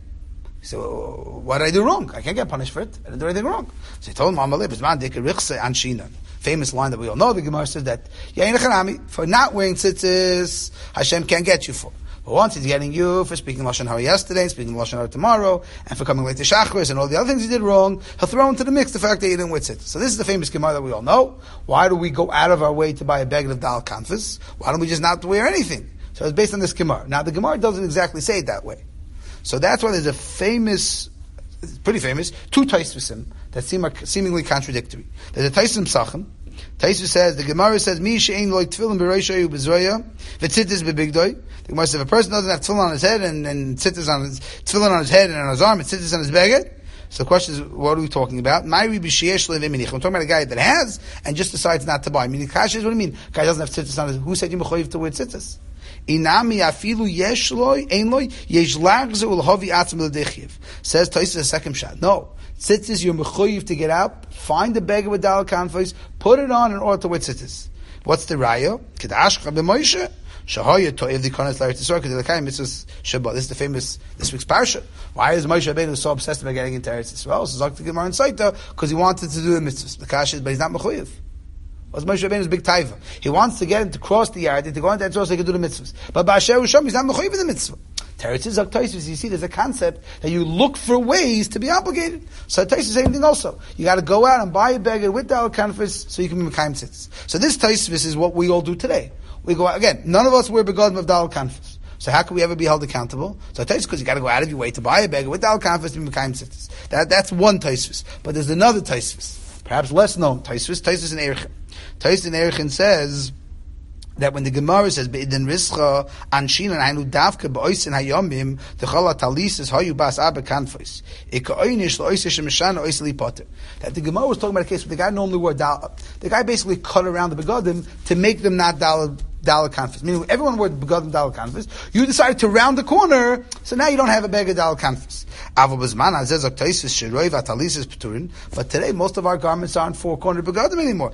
So what did I do wrong? I can't get punished for it. I didn't do anything wrong. So he told him amalei b'zman dekerichse an shina. Famous line that we all know. The Gemara says that for not wearing tzitzis, Hashem can't get you for. But once He's getting you for speaking Lashon Hara yesterday, speaking Lashon Hara tomorrow, and for coming late to Shachris and all the other things you did wrong, He'll throw into the mix the fact that you didn't wear tzitzis. So this is the famous Gemara that we all know. Why do we go out of our way to buy a bag of dal kanfas? Why don't we just not wear anything? So it's based on this Gemara. Now the Gemara doesn't exactly say it that way. So that's why there's a pretty famous, two Taisvisim that seemingly contradictory. There's a Taisim Psachim. Taisim says, the Gemara says, Mi she'ein loy tefillin b'reishayu b'zoya, v'tzitzis b'bigdoi. The Gemara says, if a person doesn't have tefillin on his head and tzitzis on his arm and tzitzis on his beged, so the question is, what are we talking about? We're talking about a guy that has and just decides not to buy. Meaning, kasha is what do you mean? Guy doesn't have tzitzis on his. Who said you mechayiv to wear tzitzis? Inami afilu yesh loy ein loy yesh lagze ulhavi atzim l'dechiv. Says Taisus a second shot. No, tzitzis you're mechayiv to get out, find the beggar with dal kanfos, put it on in order to wear tzitzis. What's the raya? Kedashcha b'Moshe. Shahaya to'ev the konas l'Eretz Yisrael kedilakayim mitzvahs Shabbat. This is the famous this week's parsha. Why is Moshe Rabbeinu so obsessed about getting into Eretz Yisrael? So Zok to Gemara and Saita because he wanted to do the mitzvahs. The kasha, but he's not mechayiv. What's Moshe Rabbeinu's big taiva? He wants to get him to cross the yard and to go into Eretz Yisrael so he can do the mitzvahs. But Ba'asher Usham, he's not mechayiv in the mitzvah. Teretz is Taisus. You see, there's a concept that you look for ways to be obligated. So Taisus is the same thing also. You got to go out and buy a beggar with Daled Kanfus so you can be Mekayim Tzitzis. So this Taisus is what we all do today. We go out, again, none of us wear begodim of Daled Kanfus. So how can we ever be held accountable? So Taisus, because you got to go out of your way to buy a beggar with Daled Kanfus to be Mekayim Tzitzis. That's one Taisus. But there's another Taisus, perhaps less known Taisus in Eirchen. Taisus in Eirchen says that when the Gemara says be'idin rischa anshin and hainu davka be'oisin hayomim techala talisis hayu bas abe kanfos ikaoinish lo'oisish mishana oisli potter. That the Gemara was talking about a case where the guy normally wore the guy basically cut around the begadim to make them not daled kanfos. Meaning everyone wore begadim daled kanfos. You decided to round the corner, so now you don't have a beggar daled kanfos. But today most of our garments aren't four-cornered begadim anymore.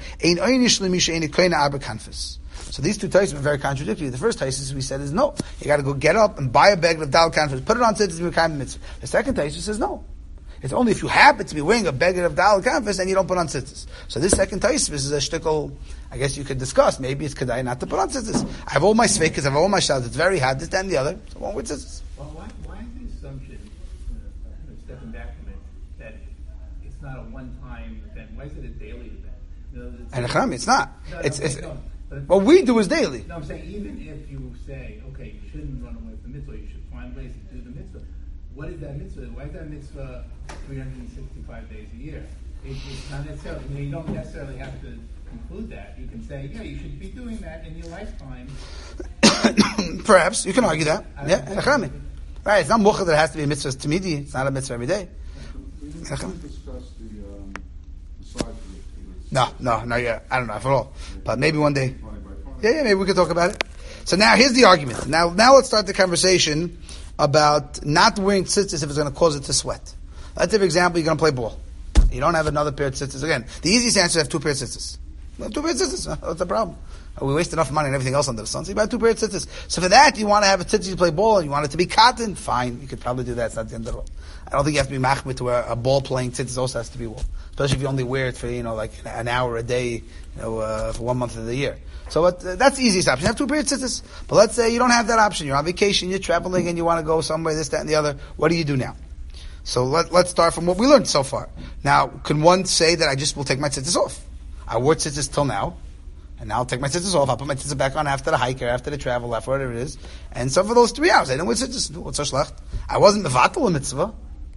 So these two Taisus are very contradictory. The first Taisus we said is no. You got to go get up and buy a bag of Daled Kanfus, put it on tzitzis Mekayim Mitzvah. The second Taisus says no. It's only if you happen to be wearing a bag of Daled Kanfus and you don't put on tzitzis. So this second Taisus is a shtickle, I guess you could discuss. Maybe it's kedai not to put on tzitzis. I have all my sveikas, I have all my shadows. It's very hard, this, that, and the other. So one with tzitzis. Well, why is the assumption, stepping back from it, that it's not a one-time event? Why is it a daily event? And it's not. No, it's no. what we do is daily. No, I'm saying even if you say, okay, you shouldn't run away from the mitzvah, you should find ways to do the mitzvah. What is that mitzvah? Why is that mitzvah 365 days a year? It's not necessarily, you don't necessarily have to conclude that. You can say, yeah, you should be doing that in your lifetime. Perhaps. You can argue that. Yeah. Right, it's not mucha that it has to be a mitzvah tamidi. It's not a mitzvah every day. We didn't discuss the size of it. No, not yet. I don't know, for all. But maybe one day. Yeah, maybe we could talk about it. So now here's the argument. Now let's start the conversation about not wearing tzitzis if it's going to cause it to sweat. Let's say, for example, you're going to play ball. You don't have another pair of tzitzis. Again, the easiest answer is to have two pairs of tzitzis. Two pairs of tzitzis. What's the problem? We waste enough money and everything else under the sun. So you buy two pairs of tzitzis. So for that, you want to have a tzitzis to play ball and you want it to be cotton. Fine. You could probably do that. It's not the end of the world. I don't think you have to be machmir to wear a ball playing tzitzis also has to be wool. Especially if you only wear it for, like an hour a day, for 1 month of the year. So that's the easiest option. You have two pairs of tzitzis. But let's say you don't have that option. You're on vacation, you're traveling, and you want to go somewhere, this, that, and the other. What do you do now? So let's start from what we learned so far. Now, can one say that I just will take my tzitzis off? I wore tzitzis till now, and now I'll take my tzitzis off. I'll put my tzitzis back on after the hike or after the travel, after whatever it is. And so for those 3 hours, I didn't wear tzitzis. What's so schlecht? I wasn't mevatel a mitzvah.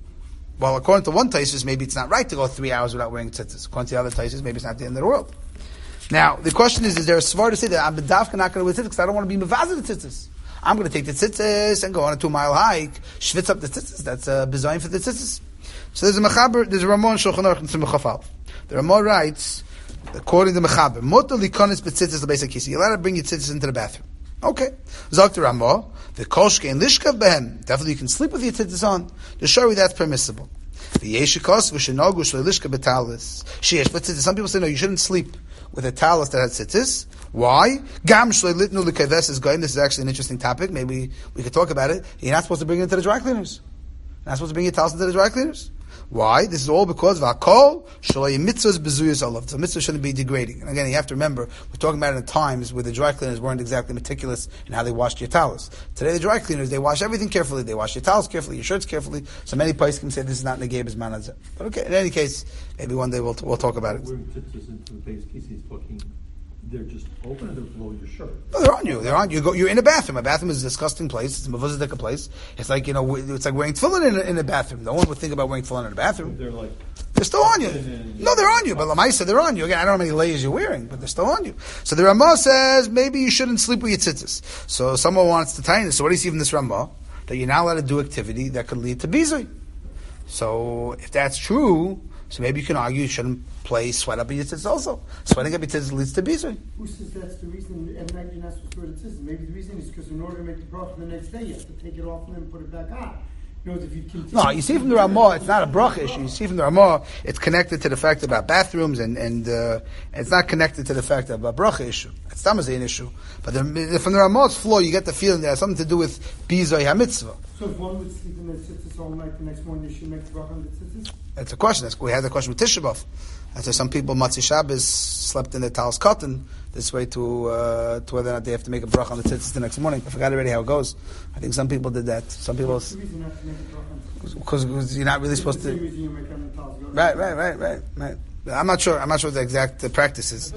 Well, according to one Taisus, maybe it's not right to go 3 hours without wearing tzitzis. According to the other Taisus, maybe it's not the end of the world. Now, the question is there a svar to say that I'm bedavka not going to wear tzitzis because I don't want to be mevazed the tzitzis? I'm going to take the tzitzis and go on a 2-mile hike, schwitz up the tzitzis. That's a bizayin for the tzitzis. So there's a mechaber, there's a Ramon Shulchan Aruch in Simcha Chaf. The Ramon writes, according to the mechaber, motor likonis betzitzis lebeisak kisi. You're allowed to bring your tzitzis into the bathroom. Okay. Zok the Ramon, the koshke and lishkav behem. Definitely you can sleep with your tzitzis on. The shari that's permissible. The yeshikos v'shenogu shlelishka betalis. Sheesh, but some people say no, you shouldn't sleep with a talis that has tzitzis. Why? Gam shlelitnu l'keves is going. This is actually an interesting topic. Maybe we could talk about it. You're not supposed to bring it into the dry cleaners. You're not supposed to bring your talis into the dry cleaners. Why? This is all because v'akol shalei mitzvahs bezuyas olav. So mitzvah shouldn't be degrading. And again, you have to remember, we're talking about it in times where the dry cleaners weren't exactly meticulous in how they washed your towels. Today, the dry cleaners, they wash everything carefully. They wash your towels carefully, your shirts carefully. So many places can say this is not negay b'zman hazeh. But okay, in any case, maybe one day we'll talk about it. Wearing tzitzis into the base case, he's talking. They're just open and they're below your shirt. No, they're on you. They're on you. You're in a bathroom. A bathroom is a disgusting place. It's a mavuzadika place. It's like, it's like wearing tefillin in a bathroom. No one would think about wearing tefillin in a bathroom. They're still on you. No, they're on you. But Lamaisa, they're on you. Again, I don't know how many layers you're wearing, but they're still on you. So the Ramah says, maybe you shouldn't sleep with your tzitzis. So someone wants to tie this. So what do you see from this Ramah? That you're not allowed to do activity that could lead to bizui. So if that's true, so maybe you can argue you shouldn't play sweat up your tzitzis also. Sweating up your tzitzis leads to bizui. Who says that's the reason every night you're not supposed to wear the tzitzis? Maybe the reason is because in order to make the bracha the next day, you have to take it off and then put it back on. If you continue. No, you see from the Ramah, it's not a bracha issue. You see from the Ramah, it's connected to the fact about bathrooms and it's not connected to the fact of a bracha issue. It's tamazay an issue. But from the Ramah's floor, you get the feeling that it has something to do with bizay ha-mitzvah. So if one would sleep in the tzitzis all night, the next morning they should make the bracha on the tzitzis? That's a question. We had the question with Tisha B'Av. And so some people, Matzah Shabbos, slept in their talis cotton this way to whether or not they have to make a bracha on the tzitzis the next morning. I forgot already how it goes. I think some people did that. Some people... What's the reason not to make a bracha on the tzitzis? Because you're not really supposed to... What's the reason you make on the talis? Right. I'm not sure what the exact practice is.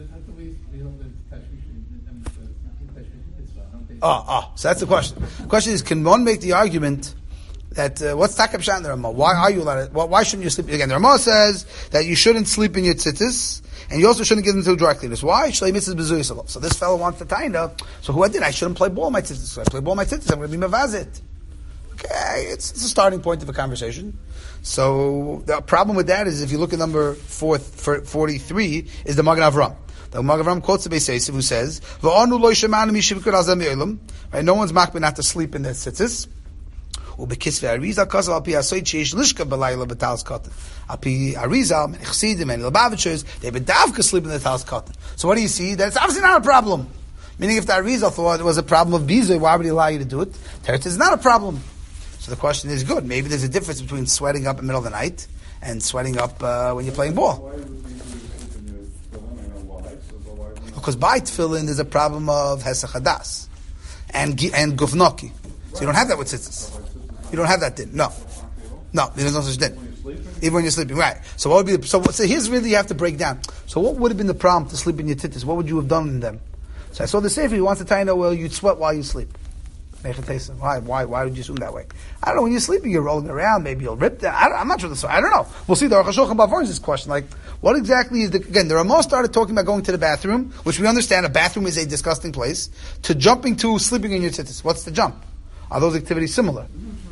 So that's the question. The question is, can one make the argument that what's takab shat in the Ramah? Why are you allowed? Why shouldn't you sleep? Again, the Ramah says that you shouldn't sleep in your tzitzis, and you also shouldn't get into dry cleaners. Why? So this fellow wants to taina. So who I did? I shouldn't play ball in my tzitzis. So I play ball in my tzitzis. I'm going to be mavazit. Okay, it's a starting point of a conversation. So the problem with that is if you look at number 43 is the Magen Avram. The Magen Avram quotes the Beis Yosef who says, right, no one's makbid not to sleep in their tzitzis. They bedavka sleep in the talis cotton. So what do you see? That's obviously not a problem. Meaning if the Arizal thought it was a problem of bizui, why would he allow you to do it? Teretz is not a problem. So the question is good. Maybe there's a difference between sweating up in the middle of the night and sweating up when you're playing ball. Because by tefillin there's a problem of hesach hadas and gufnoki. So you don't have that with tzitzis. You don't have that din. No, there's no such din. Even when you're sleeping, right? So what would be so here's really you have to break down. So what would have been the problem to sleep in your tzitzis? What would you have done in them? So I saw the Sefer. He wants to tell you, well, you'd sweat while you sleep. Why would you assume that way? I don't know. When you're sleeping, you're rolling around. Maybe you'll rip that. I'm not sure. I don't know. We'll see. The Aruch HaShulchan Bavor this question. Like, what exactly is again, the Ramah started talking about going to the bathroom, which we understand a bathroom is a disgusting place, to jumping to sleeping in your tzitzis. What's the jump? Are those activities similar?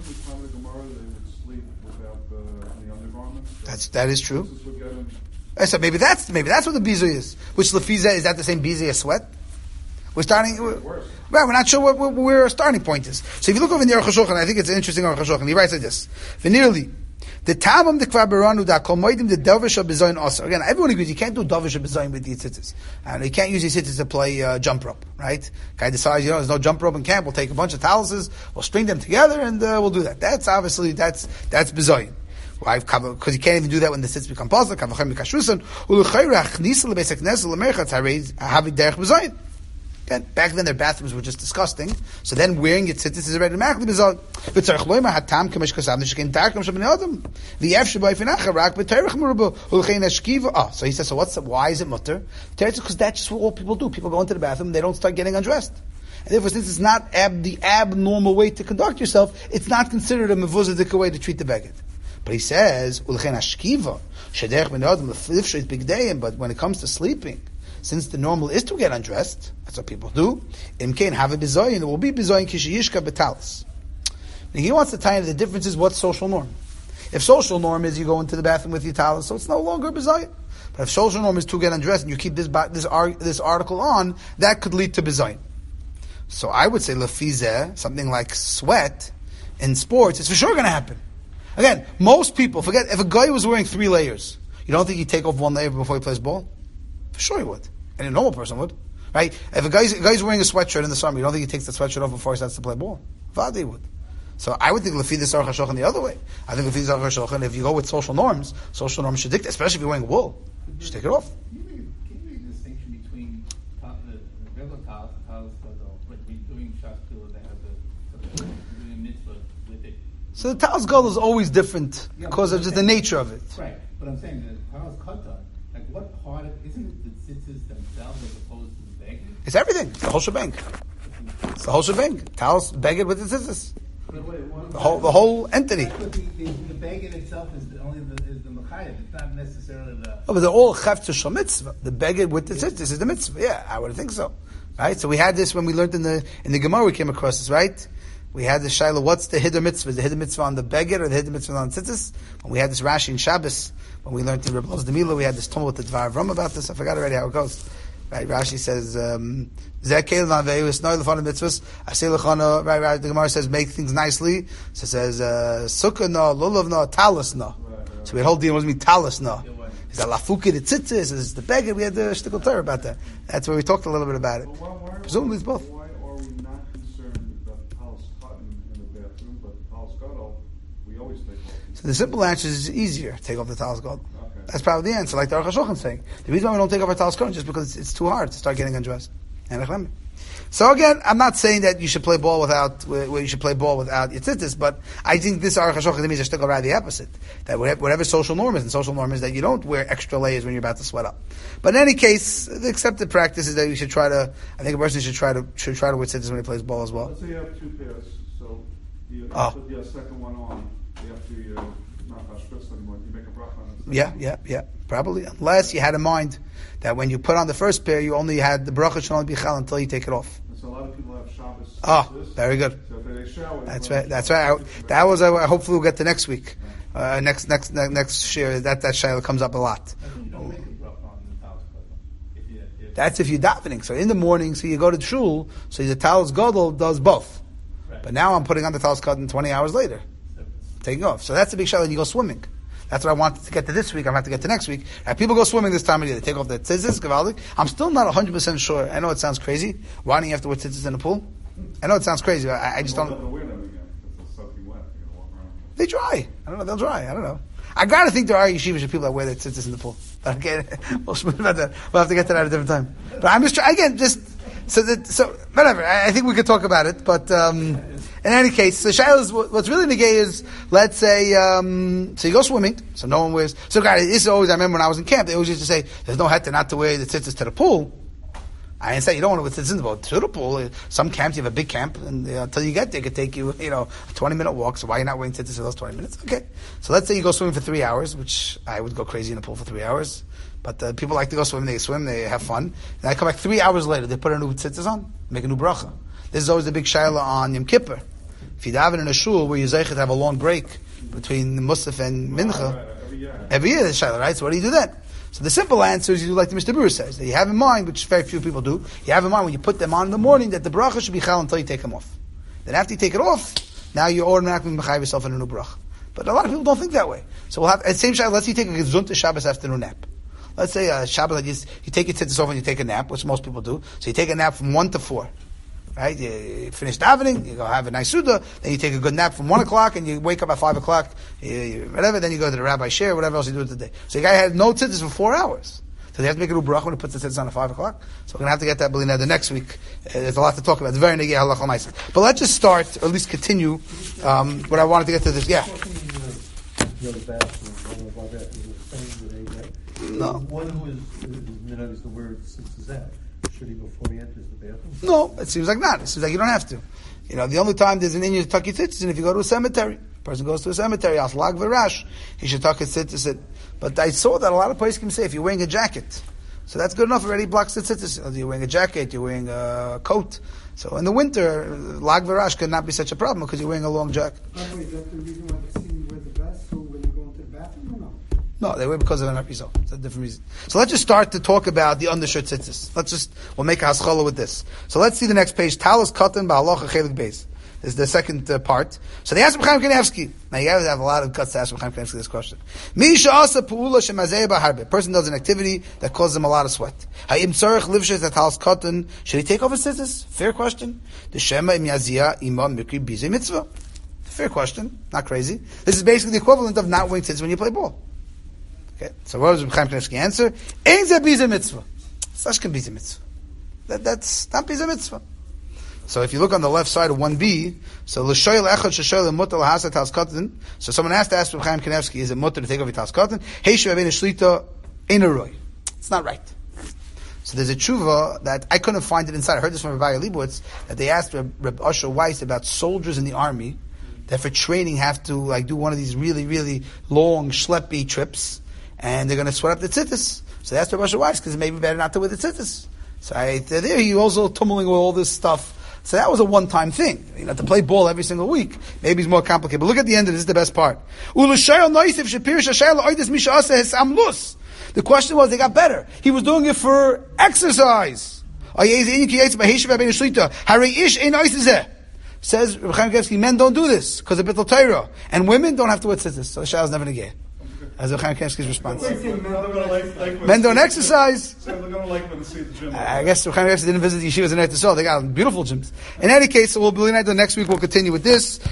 That is true. So maybe that's what the bizui is. Which lefiza is that the same bizui as sweat? We're not sure what where our starting point is. So if you look over in the Aruch HaShulchan, I think it's an interesting Aruch HaShulchan. He writes like this: V'nirli, the tamam the kvaberanu da kol moedim the davish bezoin also. Again, everyone agrees you can't do davish bezoin with the tzitzis, and you can't use the tzitzis to play jump rope, right? Guy decides, there's no jump rope in camp. We'll take a bunch of taluses, we'll string them together, and we'll do that. That's obviously that's bezoin. Because you can't even do that when the tzitzis become puzzle. Again, back then their bathrooms were just disgusting. So then wearing your tzitzis is already makli bizon. So he says, so why is it mutter? Because that's just what all people do. People go into the bathroom, they don't start getting undressed. And therefore, since it's not the abnormal way to conduct yourself, it's not considered a mevuzadik way to treat the beged. But he says, but when it comes to sleeping, since the normal is to get undressed, that's what people do. Imkain have a bizoyin. It will be bizoyin kishiyishka betalis. He wants to tie into the difference is what's social norm. If social norm is you go into the bathroom with your talis, so it's no longer bizoyin. But if social norm is to get undressed and you keep this article on, that could lead to bizoyin. So I would say lefizeh, something like sweat in sports, it's for sure going to happen. Again, most people forget if a guy was wearing 3 layers, you don't think he'd take off 1 layer before he plays ball? For sure he would. And a normal person would. Right? If a guy's wearing a sweatshirt in the summer, you don't think he takes the sweatshirt off before he starts to play ball? Vadi would. So I would think Lefi the Aruch HaShulchan the other way. I think Lefi the Aruch HaShulchan, if you go with social norms should dictate, especially if you're wearing wool. You should take it off. Can you make a distinction between the regular talis when we're doing Shas they have doing a mitzvah with it? So the talis gadol is always different because of just the nature of it. Right. But I'm saying the talis katan, like what part of isn't it the tzitzis themselves as opposed to the beged? It's everything. It's the whole shebang. It's the whole shebang. Talis beged with the tzitzis. The whole entity. But the beged itself is the mechayim. It's not necessarily the. Oh, but they're all chafetz shel mitzvah. The beged with the tzitzis is the mitzvah. Yeah, I would think so. Right. So we had this when we learned in the Gemara. We came across this. Right. We had the shaila. What's the hiddur mitzvah? Is the hiddur mitzvah on the beged or the hiddur mitzvah on the tzitzis? When we had this Rashi in Shabbos, when we learned in Reb Loz Demila, we had this tumult with the Dvar Avram about this. I forgot already how it goes. Right, Rashi says, right, the Gemara says, make things nicely. So it says, sukkah no, lulav no, talis no. So we had whole deal, what does it mean, talis no? Is that lafuki the tzitzis? Is the beged? We had the shtickle Torah about that. That's where we talked a little bit about it. Presumably it's both. Why are we not concerned about talus cotton in the bathroom, but the talus gadol, we always take off. So the simple answer is easier. Take off the talus gadol. Okay. That's probably the answer, like the Aruch HaShulchan saying. The reason why we don't take off our talus gadol is just because it's too hard to start getting undressed. So again, I'm not saying that you should play ball without your tzitzis, but I think this Aruch HaShulchan means to go around the opposite. That whatever social norm is, and social norm is that you don't wear extra layers when you're about to sweat up. But in any case, the accepted practice is that you should try to. I think a person should try to wear tzitzis when he plays ball as well. Let's say you have two pairs, so you put the second one on after you're not hashpritz anymore. You make a bracha on it. Yeah, probably. Unless you had in mind that when you put on the first pair, you only had the bracha should only be chal until you take it off. So a lot of people have Shabbos. Very good. So if they shower, That's right. That was. Hopefully, we'll get to next week. Next year, that shayla comes up a lot. You don't make a bracha on the talus gadol. That's if you're davening. So in the morning, so you go to shul, so the talus gadol does both. Right. But now I'm putting on the talus gadol 20 hours later, taking off. So that's a big shayla. And you go swimming. That's what I wanted to get to this week. I'm going to have to get to next week. People go swimming this time of year. They take off their tzitzis, gavaldik. I'm still not 100% sure. I know it sounds crazy. Why do you have to wear tzitzis in the pool? I know it sounds crazy. I just don't. They dry. I don't know. They'll dry. I don't know. I got to think there are yeshivas of people that wear their tzitzis in the pool. But okay, we'll have to get to that at a different time. But I'm just again so whatever. I think we could talk about it. But in any case, the shayla is what's really negay is, let's say, so you go swimming, so no one wears. So guys, this is always. I remember when I was in camp, they always used to say, "There's no heter not to wear the tzitzis to the pool." I didn't say you don't want to wear tzitzis in the boat to the pool. Some camps you have a big camp, and until you get there, it could take you, a 20-minute walk. So why are you not wearing tzitzis for those 20 minutes? Okay, so let's say you go swimming for 3 hours, which I would go crazy in the pool for 3 hours. But people like to go swim. They swim. They have fun. And I come back 3 hours later. They put a new tzitzis on, make a new bracha. This is always the big shayla on Yom Kippur. If you daven in a shul where you zeicha have a long break between the Musaf and Mincha, every year there's shayla, right? So what do you do then? So the simple answer is you do like the Mr. Brewer says, that you have in mind, which very few people do, you have in mind when you put them on in the morning that the bracha should be chal until you take them off. Then after you take it off, now you automatically mechayev yourself in a new bracha. But a lot of people don't think that way. So we'll have, at the same shayla, let's say you take a gezunta Shabbos afternoon nap. Let's say Shabbos, you take your tzitzis off and you take a nap, which most people do. So you take a nap from 1 to 4. Right? You finish davening, you go have a nice suda, then you take a good nap from 1 o'clock and you wake up at 5 o'clock, whatever, then you go to the rabbi share, whatever else you do with the day. So the guy had no tzitzis for 4 hours. So they have to make a new bracha when he puts the tzitzis on at 5 o'clock. So we're going to have to get that Belina the next week. There's a lot to talk about. It's very negay halacha ma'aseh. But let's just start, or at least continue, what I wanted to get to this. Yeah. No. One who is the word tzitzis out. Should he before he enters the bathroom? No, it seems like not. It seems like you don't have to. The only time there's an inyan to tuck your tzitzis in if you go to a cemetery. A person goes to a cemetery, as lag v'rash, he should tuck his tzitzis in. But I saw that a lot of places can say if you're wearing a jacket, so that's good enough already, blocks the tzitzis. You're wearing a jacket, you're wearing a coat. So in the winter, lag v'rash could not be such a problem because you're wearing a long jacket. By the way, is that the reason why they see you wear the vest so when you go into the bathroom or no? No, they wear because of an episode. It's a different reason. So let's just start to talk about the undershirt tzitzis. We'll make a haschala with this. So let's see the next page. Talus katan ba'alocha chelik beis. This is the second part. So they asked Chaim Kanievsky. Now you have a lot of cuts to ask Chaim Kanievsky this question. Misha asa pu'ula shemazeh b'harbe. Person does an activity that causes him a lot of sweat. Ha'im tzarech livshes at talus katan. Should he take off his tzitzis? Fair question. The shema im yazia imam mikri bizei mitzvah. Fair question. Not crazy. This is basically the equivalent of not wearing tzitzis when you play ball. Okay, so what was the Chaim Kanievsky answer? Ein zeh bizei mitzvah. Sashkin bizei mitzvah. That's not bizei mitzvah. So if you look on the left side of 1b, so l'shoyel echad sheshoyel mutar lahasa talus katan. So someone has to ask Reb Chaim Kanievsky, is it mutar to take off your talus katan? Heishu avein shlita ein roy. It's not right. So there's a tshuva that I couldn't find it inside. I heard this from Rabbi Leibowitz that they asked Reb Usher Weiss about soldiers in the army that for training have to do one of these really, really long schleppy trips, and they're going to sweat up the tzitzis. So that's Reb Usher Weiss because it may be better not to wear the tzitzis. So there he also tumbling with all this stuff. So that was a one-time thing. To play ball every single week. Maybe it's more complicated. But look at the end of this, is the best part. The question was, they got better. He was doing it for exercise. Says Reb Chaim Kanievsky, men don't do this because of Bittul Torah. And women don't have to wear tzitzis. So the shayla is never negay. As Reb Chaim Kanievsky's response. Men don't exercise. don't like them to see the gym. I guess Chaim didn't visit the yeshivas in Eretz Yisrael. They got beautiful gyms. In any case, so we'll be next week. We'll continue with this.